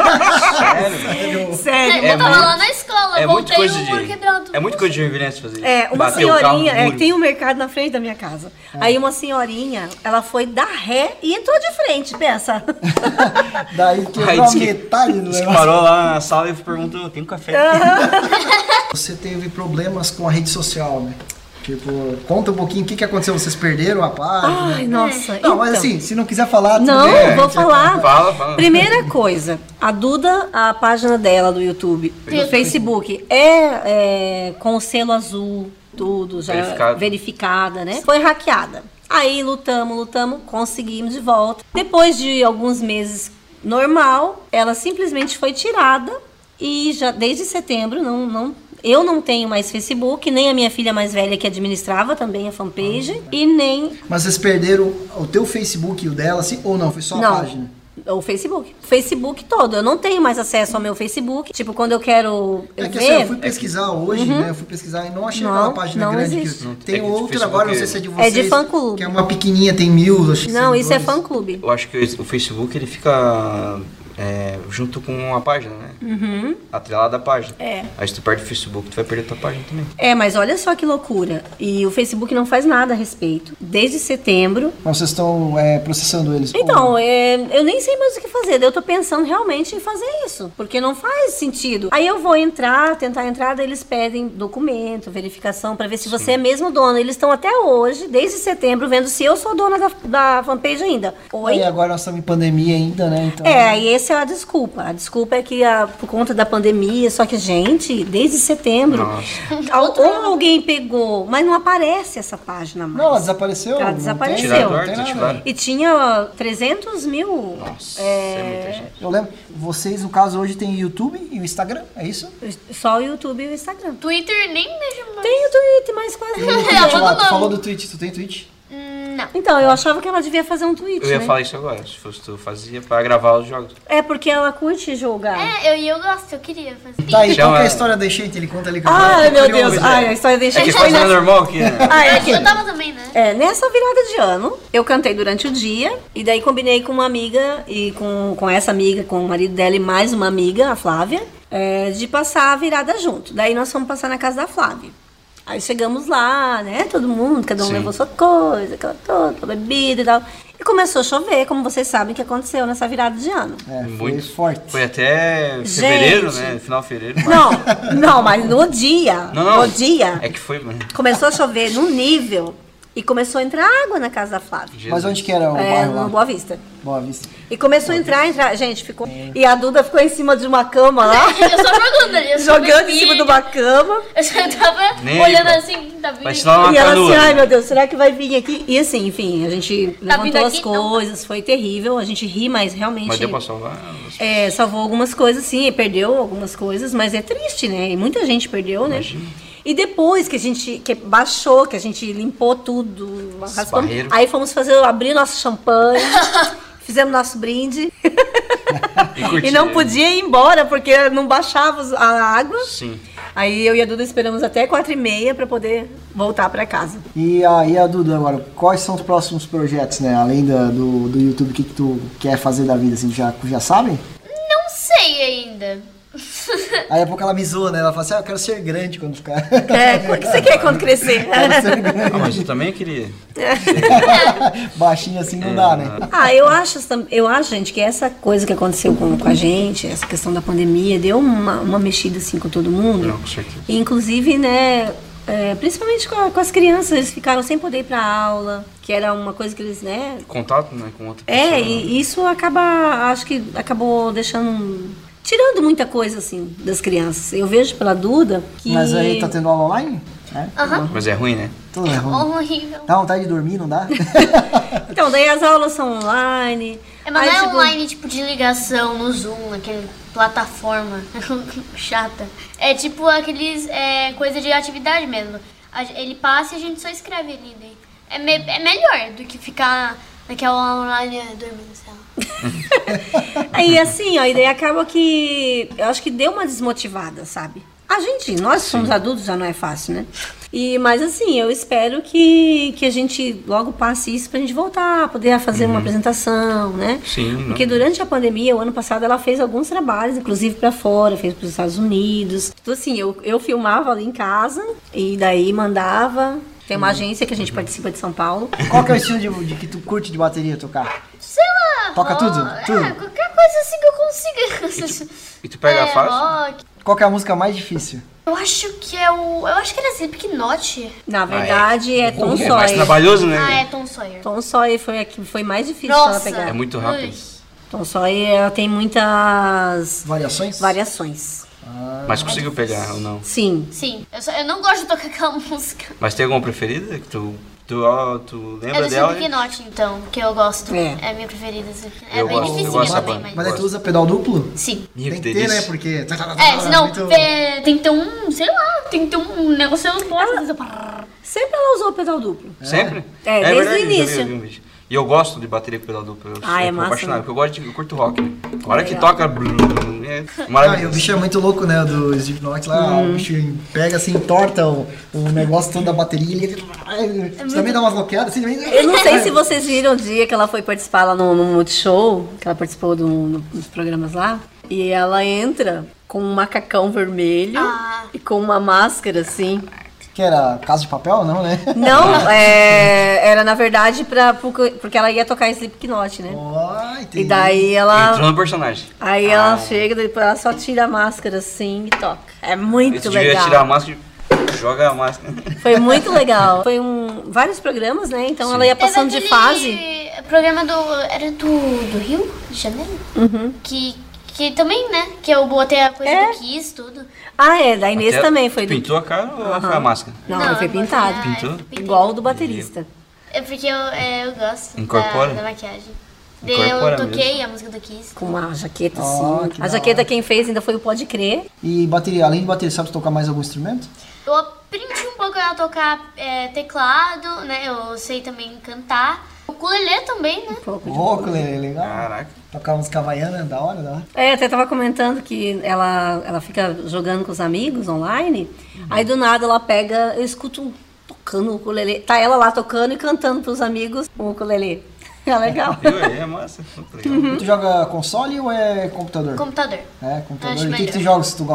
Sério? Sério. Eu tava muito- lá na escola, É muito voltei coisa o muro de. quebrado. É muito coisa de Joinvilense fazer isso. É, uma Bater o carro senhorinha, no é, muro. tem um mercado na frente da minha casa. Aí uma senhorinha, ela foi dar ré e entrou de frente, pensa. Daí Aí quebrou a disse que- metade do Disse que negócio. parou lá na sala e perguntou, tem um café? Você teve problemas com a rede social, né? Tipo, conta um pouquinho o que, que aconteceu. Vocês perderam a página? Ai, nossa. Não, mas então. assim, se não quiser falar, tudo Não, bem, vou a gente- falar. Fala, fala. Primeira coisa, a Duda, a página dela do YouTube, do Facebook. Facebook, é, é com o selo azul, tudo já Verificado. verificada, né? Foi hackeada. Aí lutamos, lutamos, conseguimos de volta. Depois de alguns meses normal, ela simplesmente foi tirada e já desde setembro não, não eu não tenho mais Facebook, nem a minha filha mais velha que administrava também a fanpage e nem Mas vocês perderam o teu Facebook e o dela, assim, ou não? Foi só a não, página? o Facebook. O Facebook todo. Eu não tenho mais acesso ao meu Facebook. Tipo, quando eu quero É que ver... assim, eu fui pesquisar hoje, né? Eu fui pesquisar e não achei Uhum. Não, aquela página não grande existe. que Não, tem é que o outra Facebook agora, não sei se é de É vocês. de fã-clube. Que é uma pequenininha, tem mil, acho que Não, isso é seguidores. fã-clube. Eu acho que o Facebook ele fica é, junto com a página, né? Uhum. Atrelado à página. É. Aí se tu perde o Facebook, tu vai perder a tua página também. É, mas olha só que loucura. E o Facebook não faz nada a respeito. Desde setembro. Mas vocês estão é, processando eles. Então, Ou- é, eu nem sei mais o que fazer. Daí eu tô pensando realmente em fazer isso. Porque não faz sentido. Aí eu vou entrar, tentar entrar, daí eles pedem documento, verificação, pra ver se você é mesmo dono. Eles estão até hoje, desde setembro, vendo se eu sou dona da, da fanpage ainda. Oi? Aí agora nós estamos em pandemia ainda, né? Então, É, aí essa é a desculpa. A desculpa é que a, por conta da pandemia, só que, gente, desde setembro, al- ou alguém pegou, mas não aparece essa página mais. Não, ela desapareceu. Ela não desapareceu. tem- Tiraram do não ar, tem nada. desativaram. E tinha trezentos mil. Nossa, é muita gente. Eu lembro, vocês, no caso, hoje tem o YouTube e o Instagram, é isso? Só o YouTube e o Instagram. Twitter nem deixa mais. Tem o Twitter, mas quase não. Twitch lá, tu abandonamos. falou do Twitch, tu tem Twitch? Hum, Não. Então, eu achava que ela devia fazer um tweet, Eu ia né? falar isso agora, se fosse tu fazia pra gravar os jogos. É porque ela curte jogar. É, eu e eu gosto, eu queria fazer. Tá aí, qual Chama- que é a história da Enchente? Ele conta ali com Ai, eu tô meu curioso. Deus. Ai, a história deixa É que eu quase não é normal aqui, né? Ah, é que... Eu tava também, né? É, nessa virada de ano, eu cantei durante o dia e daí combinei com uma amiga e com, com essa amiga, com o marido dela e mais uma amiga, a Flávia, é, de passar a virada junto. Daí nós fomos passar na casa da Flávia. Aí chegamos lá, né? Todo mundo, cada um Sim. levou sua coisa, aquela toda, bebida e tal. E começou a chover, como vocês sabem que aconteceu nessa virada de ano. É, foi Muito. forte. Foi até fevereiro, Gente. né? Final de fevereiro. Não, não, mas no dia, Não, não. no dia, É que foi, mano. começou a chover num nível e começou a entrar água na casa da Flávia. Mas onde que era o É, bairro lá? no Boa Vista. Boa Vista. E começou a entrar, entrar, gente, ficou... E a Duda ficou em cima de uma cama lá, Eu só jogando ali. Eu só jogando bebi, em cima de uma cama. Eu só tava Nem aí, olhando pô. assim, tá vindo Vai aqui. ensinar uma E ela canoa. assim, ai meu Deus, será que vai vir aqui? E assim, enfim, a gente Tá vindo levantou as aqui? Não. coisas, foi terrível, a gente ri, mas realmente... Mas deu pra salvar. É, salvou algumas coisas, sim, e perdeu algumas coisas, mas é triste, né? E muita gente perdeu, né? Imagina. E depois que a gente que baixou, que a gente limpou tudo, raspamos, barreiros. aí fomos fazer, abrir nosso champanhe, fizemos nosso brinde. E curtir. E não podia ir embora, porque não baixava os- a água. Sim. Aí eu e a Duda esperamos até quatro e meia para poder voltar para casa. E aí, a Duda, agora, quais são os próximos projetos, né? Além da- do, do YouTube, o que, que tu quer fazer da vida, assim, já, já sabem? Não sei ainda. Aí a pouco ela me zoa, né? Ela fala assim, ah, eu quero ser grande quando ficar. É, o que você quer quando crescer? Quero ser grande. Ah, mas eu também queria. Baixinho assim não dá, né? Ah, eu acho, eu acho, gente, que essa coisa que aconteceu com, com a gente, essa questão da pandemia, deu uma, uma mexida assim com todo mundo. Não, com certeza. E, inclusive, né, é, principalmente com, a- com as crianças, eles ficaram sem poder ir pra aula, que era uma coisa que eles, né... Contato, né, com outra pessoa. É, e isso acaba, acho que acabou deixando... Tirando muita coisa, assim, das crianças. Eu vejo pela Duda que... Mas aí tá tendo aula online? É? Aham. Mas é ruim, né? Tudo é ruim. Horrível. Dá vontade de dormir, não dá? Então, daí as aulas são online. É, mas aí, não é tipo, online, tipo, de ligação no Zoom, aquele plataforma chata. É tipo aqueles, é, coisa de atividade mesmo. A- Ele passa e a gente só escreve ali. Daí. É, me- é melhor do que ficar naquela online dormindo, sei lá. Aí assim, ó, e daí acaba que eu acho que deu uma desmotivada, sabe? A gente, nós somos adultos, já não é fácil, né? E, mas assim, eu espero que, que a gente logo passe isso pra gente voltar, poder fazer uma apresentação, né? Sim, Porque não. durante a pandemia, o ano passado, ela fez alguns trabalhos, inclusive pra fora, fez pros Estados Unidos. Então assim, eu, eu filmava ali em casa e daí mandava. Tem uma agência que a gente participa de São Paulo. Qual que é o estilo de, de que tu curte de bateria tocar? Sei lá. Toca rock, tudo? Tudo? É, qualquer coisa assim que eu consiga. E tu pega é, fácil? rock. Qual que é a música mais difícil? Eu acho que é o... Eu acho que era Slipknot. Na verdade, é, Tom É mais Sawyer. trabalhoso, né? Ah, é Tom Sawyer. Tom Sawyer foi a que foi mais difícil pra ela Nossa. pegar. É muito rápido. Ui. Tom Sawyer, ela tem muitas Variações? variações. Mas conseguiu pegar ou não? Sim. Sim, eu, só, eu não gosto de tocar aquela música. Mas tem alguma preferida que tu, tu, ó, tu É lembra do dela? Slipknot, então, que eu gosto. É. É a minha preferida. É Eu bem gosto, eu dificinho gosto da também, banda. mas... Mas aí tu usa pedal duplo? Sim. Ih, Tem que que ter, né? delícia. Porque... É, senão muito- é, tem que ter um, sei lá, tem que ter um negócio eu posso Sempre ela usou pedal duplo. Sempre? É, desde verdade, o eu já vi, início. eu vi um vídeo. E eu gosto de bateria com pedal duplo. Eu Ah, sou é massa, apaixonado, né? porque eu gosto de eu curto rock, né? A hora que Legal. toca. brrr, É Ah, e o maravilhoso. bicho é muito louco, né? Do Slipknot lá, o bicho pega assim, torta o, o negócio todo da bateria e ele. Você também dá umas bloqueadas assim, também. Eu não sei se vocês viram o dia que ela foi participar lá no, no Multishow, que ela participou do, no- nos programas lá, e ela entra com um macacão vermelho Ah. e com uma máscara assim. Que era Casa de Papel, não, né? Não, é, era na verdade pra, porque, porque ela ia tocar Slipknot, né? Ó, entendi. E daí ela. Entrou no personagem. Aí ela chega, depois ela só tira a máscara assim e toca. É E muito tu devia legal. tirar a máscara e joga a máscara. Foi muito legal. Foi um, vários programas, né? Então ela ia Teve passando de aquele fase. programa do... Era do, do Rio de Janeiro? Uhum. Que, que também, né? Que eu botei a coisa É. do Kiss, tudo. Ah, é, da Inês Até também foi do. Pintou a cara ou foi a máscara? Não, ele foi eu botei pintado. a- Pintou? eu pintei. Igual o do baterista. É porque eu, é, eu gosto Incorpora? da, da maquiagem. Daí Incorpora eu toquei a música do Kiss. Com uma jaqueta Ó, assim. que A da jaqueta hora. quem fez ainda foi o Pode Crer. E bateria, além de bateria, sabe tocar mais algum instrumento? Eu aprendi um pouco a tocar é, teclado, né? Eu sei também cantar. O ukulele também, né? Um pouco de... Ô, é legal. Caraca. Tocar música havaiana, da hora, da hora. É, até tava comentando que ela, ela fica jogando com os amigos online. Aí do nada ela pega, eu escuto um tocando o ukulele. Tá ela lá tocando e cantando pros amigos o ukulele. É legal. Viu? Aí é massa. Muito legal. E tu joga console ou é computador? Computador. É, computador. Acho E o que, que tu melhor. joga se tu gosta?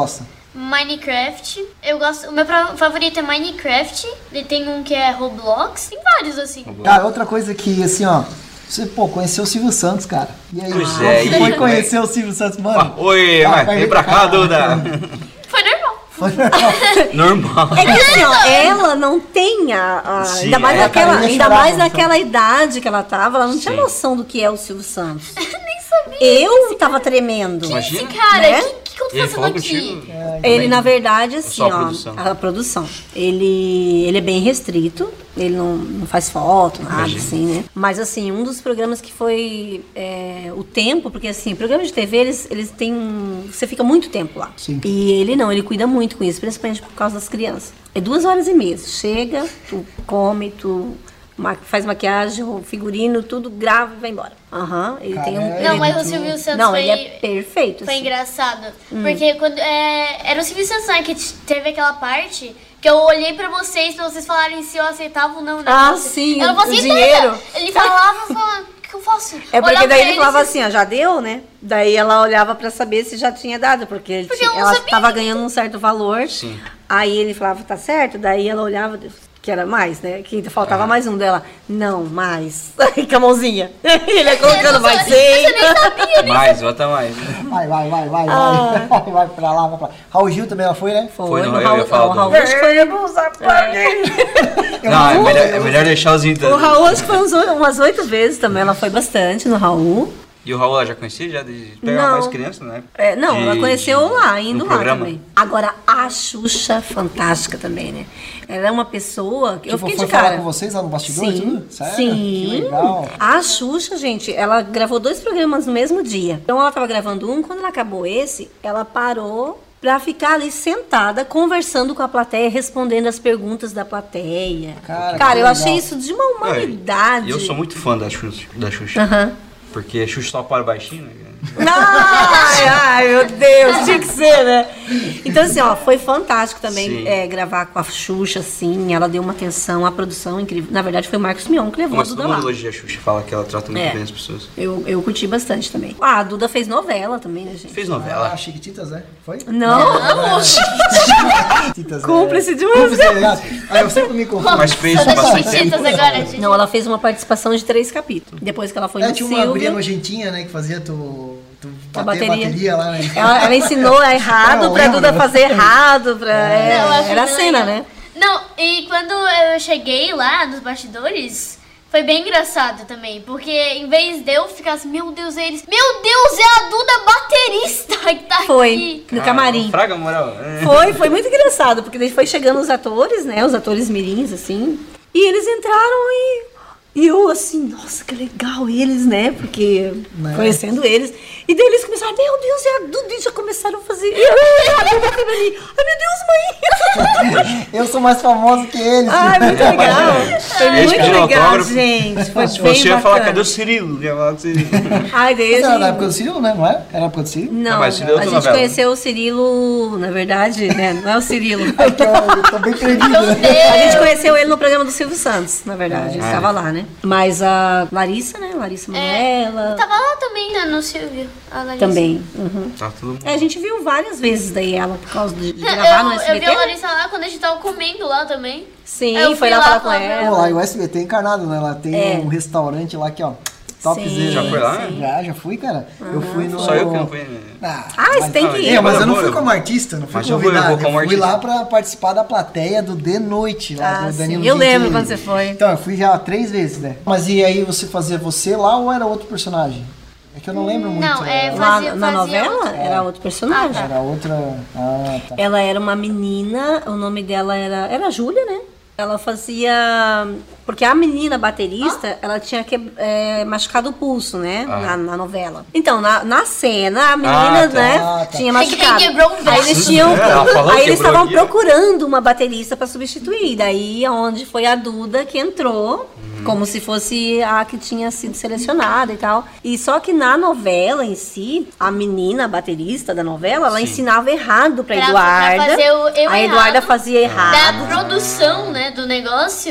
Minecraft. Eu gosto. O meu pra- favorito é Minecraft. E tem um que é Roblox. Tem vários, assim. Cara, outra coisa que, assim, ó... Você, pô, conheceu o Silvio Santos, cara. E aí? Pois é, Você e- foi conhecer o Silvio Santos, mano? Ah, oi, Ah, vai, vai vem vir pra pra cá, cá. Duda. Foi normal. Foi normal. Normal. É que assim, ó, ela não tem a. a- Sim, ainda mais, é, naquela, cara, eu ia ainda chorar, mais mano. naquela idade que ela tava, ela não tinha Sim. noção do que é o Silvio Santos. Nem sabia. Eu tava tremendo. Imagina. Esse cara, Né? o que, que eu tô E ele fazendo falou aqui? contigo. Ele, na verdade, assim, Só a ó, produção. a produção. Ele, ele é bem restrito, ele não, não faz foto, nada Imagina. assim, né? Mas, assim, um dos programas que foi é, o tempo, porque, assim, programas de T V, eles, eles têm um... Você fica muito tempo lá. Sim. E ele não, ele cuida muito com isso, principalmente por causa das crianças. É duas horas e meia. Chega, tu come, tu ma- faz maquiagem, o figurino, tudo, grava e vai embora. Aham, ele tem um... Caramba. Não, ele- mas o Silvio Santos Não, foi... ele é perfeito. Foi assim. engraçado. Porque quando. É, era o Silvio Santos, né, que t- teve aquela parte que eu olhei pra vocês, pra vocês falarem se eu aceitava ou não. o Ah, negócio. sim, Ela falou o assim, dinheiro. "Tenta." Ele falava, eu falava, o que eu faço? É porque Olhava daí pra ele falava eles, assim, ó, já deu, né? Daí ela olhava pra saber se já tinha dado, porque, ele Porque tinha- eu não ela sabia. tava ganhando um certo valor. Sim. Aí ele falava, tá certo? Daí ela olhava, que era mais, né? Que faltava mais um dela. Não, mais. Aí com a mãozinha. Ele ia colocando não mais sabia, cem. você nem sabia, né? Mais, bota mais. Vai, vai, vai, vai, Ah. vai. Vai pra lá, vai pra lá. Raul Gil também ela foi, né? Foi, Foi, não, no eu Raul, ia falar não, o do- Raul acho que foi... Eu Não, é vou- melhor, é melhor deixar os O então. Raul acho que foi uns, o- umas oito vezes também. Ela foi bastante no Raul. E o Raul ela já conhecia, já de pegar Não. mais criança, né? É, não, De- ela conheceu de- lá, indo no lá programa. também. Agora, a Xuxa, fantástica também, né? Ela é uma pessoa que eu Tipo, fiquei foi de cara. falar com vocês lá no bastidor e Sim, tudo? Sério? sim. Que legal. A Xuxa, gente, ela gravou dois programas no mesmo dia. Então ela tava gravando um, quando ela acabou esse, ela parou pra ficar ali sentada, conversando com a plateia, respondendo as perguntas da plateia. Cara, Cara, que eu legal. achei isso de uma É, humanidade. E eu sou muito fã da Xuxa. Da Xuxa. Aham. Porque a Xuxa só para baixinho, né? Ai, ai, meu Deus, tinha que ser, né? Então, assim, ó, foi fantástico também Sim. é, gravar com a Xuxa, assim. Ela deu uma atenção, a produção incrível. Na verdade, foi o Marcos Mion que levou Mas a todo Duda mundo lá. elogia a Xuxa, fala que ela trata muito É. bem as pessoas. Eu, eu curti bastante também. Ah, a Duda fez novela também, né, gente? Fez Ah, novela. Chiquititas, né? Foi? Não, Chiquititas, é. Cúmplice de uma Cúmplice, aliás. Ah, eu sempre me confundo. Mas fez Só das bastante Chiquititas tempo. agora, gente. Não, ela fez uma participação de três capítulos. Depois que ela foi É, no tinha uma guria Silvio, nojentinha, né, que fazia tu, tu a bater bateria. bateria lá, né? Ela, ela ensinou errado Eu pra lembro. Duda fazer errado. Pra, é, Não, eu achei era a bem cena, legal. né? Não, e quando eu cheguei lá nos bastidores, foi bem engraçado também. Porque em vez de eu ficar assim, meu Deus, é eles. Meu Deus, é a Duda baterista que tá Foi, aqui. no Ah, camarim. Fraga, moral. É. Foi, foi muito engraçado, porque daí foi chegando os atores, né? Os atores mirins, assim. E eles entraram e. E eu assim, nossa, que legal eles, né? Porque Né? conhecendo eles. E daí eles começaram, meu Deus, é a Duda, e já começaram a fazer. Ai, a Duda ficando ali. Ai, meu Deus, mãe! Eu sou mais famoso que eles. Ai, muito legal. Foi Eles muito pediram legal, autógrafo. gente. Foi Se bem você ia bacana. falar, cadê o Cirilo? Ia falar do Cirilo. Ai, daí Mas a era na gente... época do Cirilo, né? Não é? Era na época do Cirilo? Não, Mas Cirilo é a outra gente novela. conheceu o Cirilo, na verdade, né? Não é o Cirilo. Porque eu tô bem perdido, né? A gente conheceu ele no programa do Silvio Santos, na verdade. Ele Ah, estava é. lá, né? Mas a Larissa, né? Larissa Manoela. Tava lá também, né, no Silvio. a Larissa. Também. Uhum. Tá todo mundo. É, a gente viu várias vezes daí ela por causa de, de gravar no Eu, S eu B vi T. a Larissa lá quando a gente tava comendo lá também. Sim, Eu foi fui lá lá falar com falar pra ela. Pô, lá e o S B T é encarnado, né? Ela tem É. um restaurante lá que, ó, topzera. Sim, Já foi lá? sim. Já, já fui, cara. eu fui no... Só eu que não fui. Né? Ah, Ah, você mas- tem que ir. É, mas eu não Eu fui vou, como artista, não fui Mas eu vou, eu convidado. vou como fui artista. lá pra participar da plateia do De Noite, lá Ah, do sim. Danilo Eu lembro Gentili. quando você foi. Então, eu fui já três vezes, né? Mas e aí você fazia você lá ou era outro personagem? É que eu não lembro muito. Não, é, era- Lá Fazia- na fazia novela outro. era outro personagem. Era outra... Ah, tá. Ela era uma menina, o nome dela era. Era Júlia, né? Ela fazia. Porque a menina baterista, ela tinha que, é, machucado o pulso, né? Ah. Na, na novela. Então, na, na cena, a menina, Ah, tá. né, Ah, tá. tinha Quem machucado. quebrou um braço. Aí eles tinham. É, ela falou aí que eles quebrou estavam aqui, ó. procurando uma baterista pra substituir. Daí onde foi a Duda que entrou. Como se fosse a que tinha sido selecionada e tal. E só que na novela em si, a menina a baterista da novela, ela Sim. ensinava errado pra, Pra- Eduarda. pra fazer o eu a Eduarda errado. fazia errado. Da produção, né, do negócio,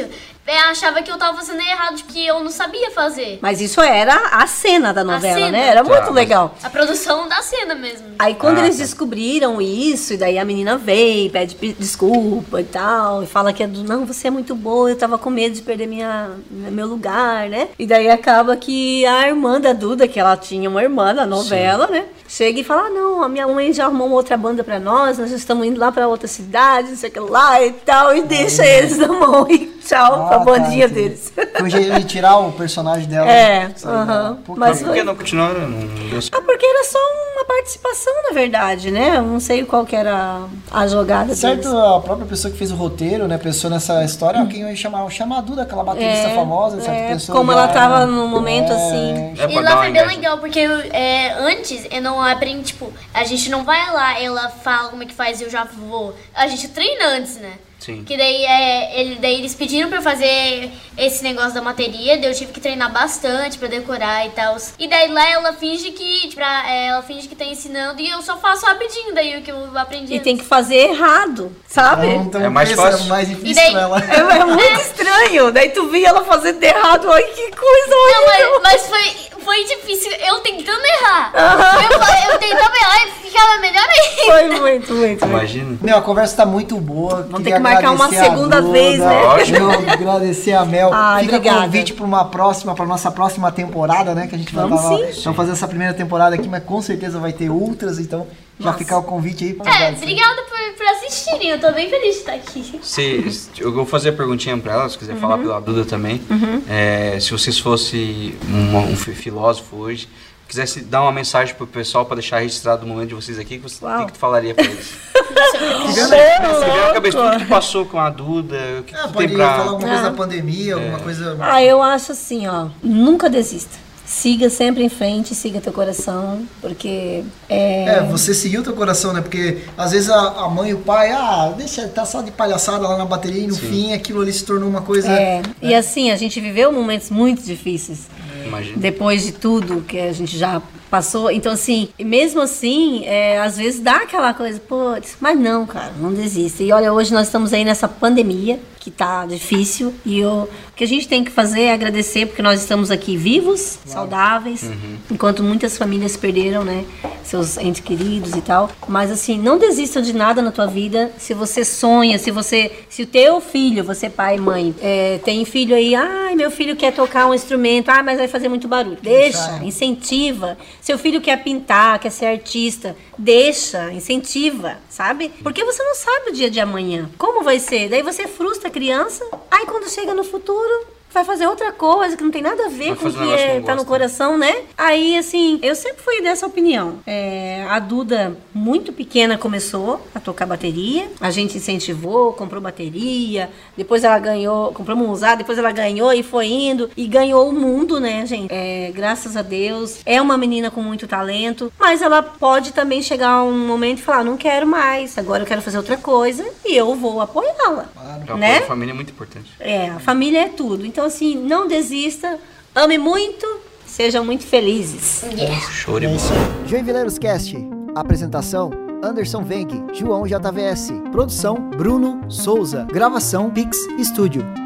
é, achava que eu tava fazendo errado, que eu não sabia fazer. Mas isso era a cena da novela, cena. né? Era Tá, muito mas- legal. A produção da cena mesmo. Aí quando Ah, eles tá. descobriram isso, e daí a menina veio, pede pe- desculpa e tal, e fala que é do, não, você é muito boa, eu tava com medo de perder minha, meu lugar, né? E daí acaba que a irmã da Duda, que ela tinha uma irmã na novela, né? Chega e fala, ah, não, a minha mãe já arrumou uma outra banda pra nós, nós já estamos indo lá pra outra cidade, não sei o que lá e tal, e deixa eles na mão e tchau pra Ah, bandinha tá, entendi. deles. Foi um jeito de tirar o personagem dela. É, sair aham. dela. Pô, Mas Mas por que foi- não continuaram? Não deu certo. Ah, porque era só uma participação, na verdade, né? Eu não sei qual que era a jogada certo, deles. a própria pessoa que fez o roteiro, né, pensou nessa história, ah, quem ia chamar? Chamar a Duda, aquela baterista É, famosa, certo? é, Pensou como já- ela tava num momento assim. É E pra lá dar uma foi bem engajada. legal, porque é, antes eu não aprendi, tipo, a gente não vai lá, ela fala como é que faz e eu já vou. A gente treina antes, né? Sim. Que daí, é, ele, daí eles pediram pra eu fazer esse negócio da bateria, daí eu tive que treinar bastante pra decorar e tal. E daí lá ela finge que, tipo, é, ela finge que tá ensinando e eu só faço rapidinho daí o que eu aprendi. E tem que fazer errado, sabe? Então, então, É mais pensa, fácil. É mais E difícil daí- pra ela. É, é muito estranho. Daí tu via ela fazendo errado. Ai, que coisa Não, horrível. mas, mas foi, foi difícil eu tentando errar. Eu, fa- eu tentava errar e ficava melhor ainda. Foi muito, muito, muito. Imagina. Meu, a conversa tá muito boa. Vamos Queria ter que marcar uma agradecer a segunda Duda. vez, né? Lógico. Eu agradecer a Mel. Ai, Fica obrigada. convite pra uma próxima, pra nossa próxima temporada, né? Que a gente vai Vamos tava- sim. Vamos fazer essa primeira temporada aqui, mas com certeza vai ter outras, então já Nossa. ficar o convite aí. É, obrigada por, por assistirem, eu tô bem feliz de estar aqui. Se, eu vou fazer a perguntinha pra ela, se quiser falar Uhum. pela Duda também. É, se vocês fossem um, um fi- filósofo hoje, quisesse dar uma mensagem pro pessoal pra deixar registrado o momento de vocês aqui, você- o Uau. que, que tu falaria pra eles? Meu Se vier na cabeça tudo louco. que passou com a Duda, o que, É, que pode tem pra... falar alguma coisa Ah. da pandemia, alguma coisa. Ah, eu acho assim, ó. Nunca desista. Siga sempre em frente, siga teu coração, porque é... É, você seguiu teu coração, né? Porque às vezes a, a mãe e o pai, ah, deixa, tá só de palhaçada lá na bateria e no fim aquilo ali se tornou uma coisa. É, e assim, a gente viveu momentos muito difíceis. Imagina. Depois de tudo que a gente já passou. Então, assim, mesmo assim, é, às vezes dá aquela coisa, putz, mas não, cara, não desista. E olha, hoje nós estamos aí nessa pandemia, que tá difícil, e o que a gente tem que fazer é agradecer, porque nós estamos aqui vivos, saudáveis, enquanto muitas famílias perderam, né, seus entes queridos e tal. Mas, assim, não desista de nada na tua vida. Se você sonha, se você, se o teu filho, você pai e mãe, é, tem filho aí, ai, meu filho quer tocar um instrumento, ah, mas vai fazer muito barulho. Deixa, incentiva. Seu filho quer pintar, quer ser artista, deixa, incentiva, sabe? Porque você não sabe o dia de amanhã. Como vai ser? Daí você frustra a criança, aí quando chega no futuro, vai fazer outra coisa que não tem nada a ver Vai com o fazer um que negócio que é, não tá no gosta. coração, né? Aí, assim, eu sempre fui dessa opinião. É, a Duda, muito pequena, começou a tocar bateria. A gente incentivou, comprou bateria. Depois ela ganhou, compramos um usado. Depois ela ganhou e foi indo. E ganhou o mundo, né, gente? É, graças a Deus. É uma menina com muito talento. Mas ela pode também chegar a um momento e falar, não quero mais. Agora eu quero fazer outra coisa. E eu vou apoiá-la. Então, Né? a família é muito importante. É, a família é tudo. Então, assim, não desista, ame muito, sejam muito felizes. Show de bola. Joinvileiros Cast. Apresentação: Anderson Veng, João J V S. Produção: Bruno Souza. Gravação: Pix Studio.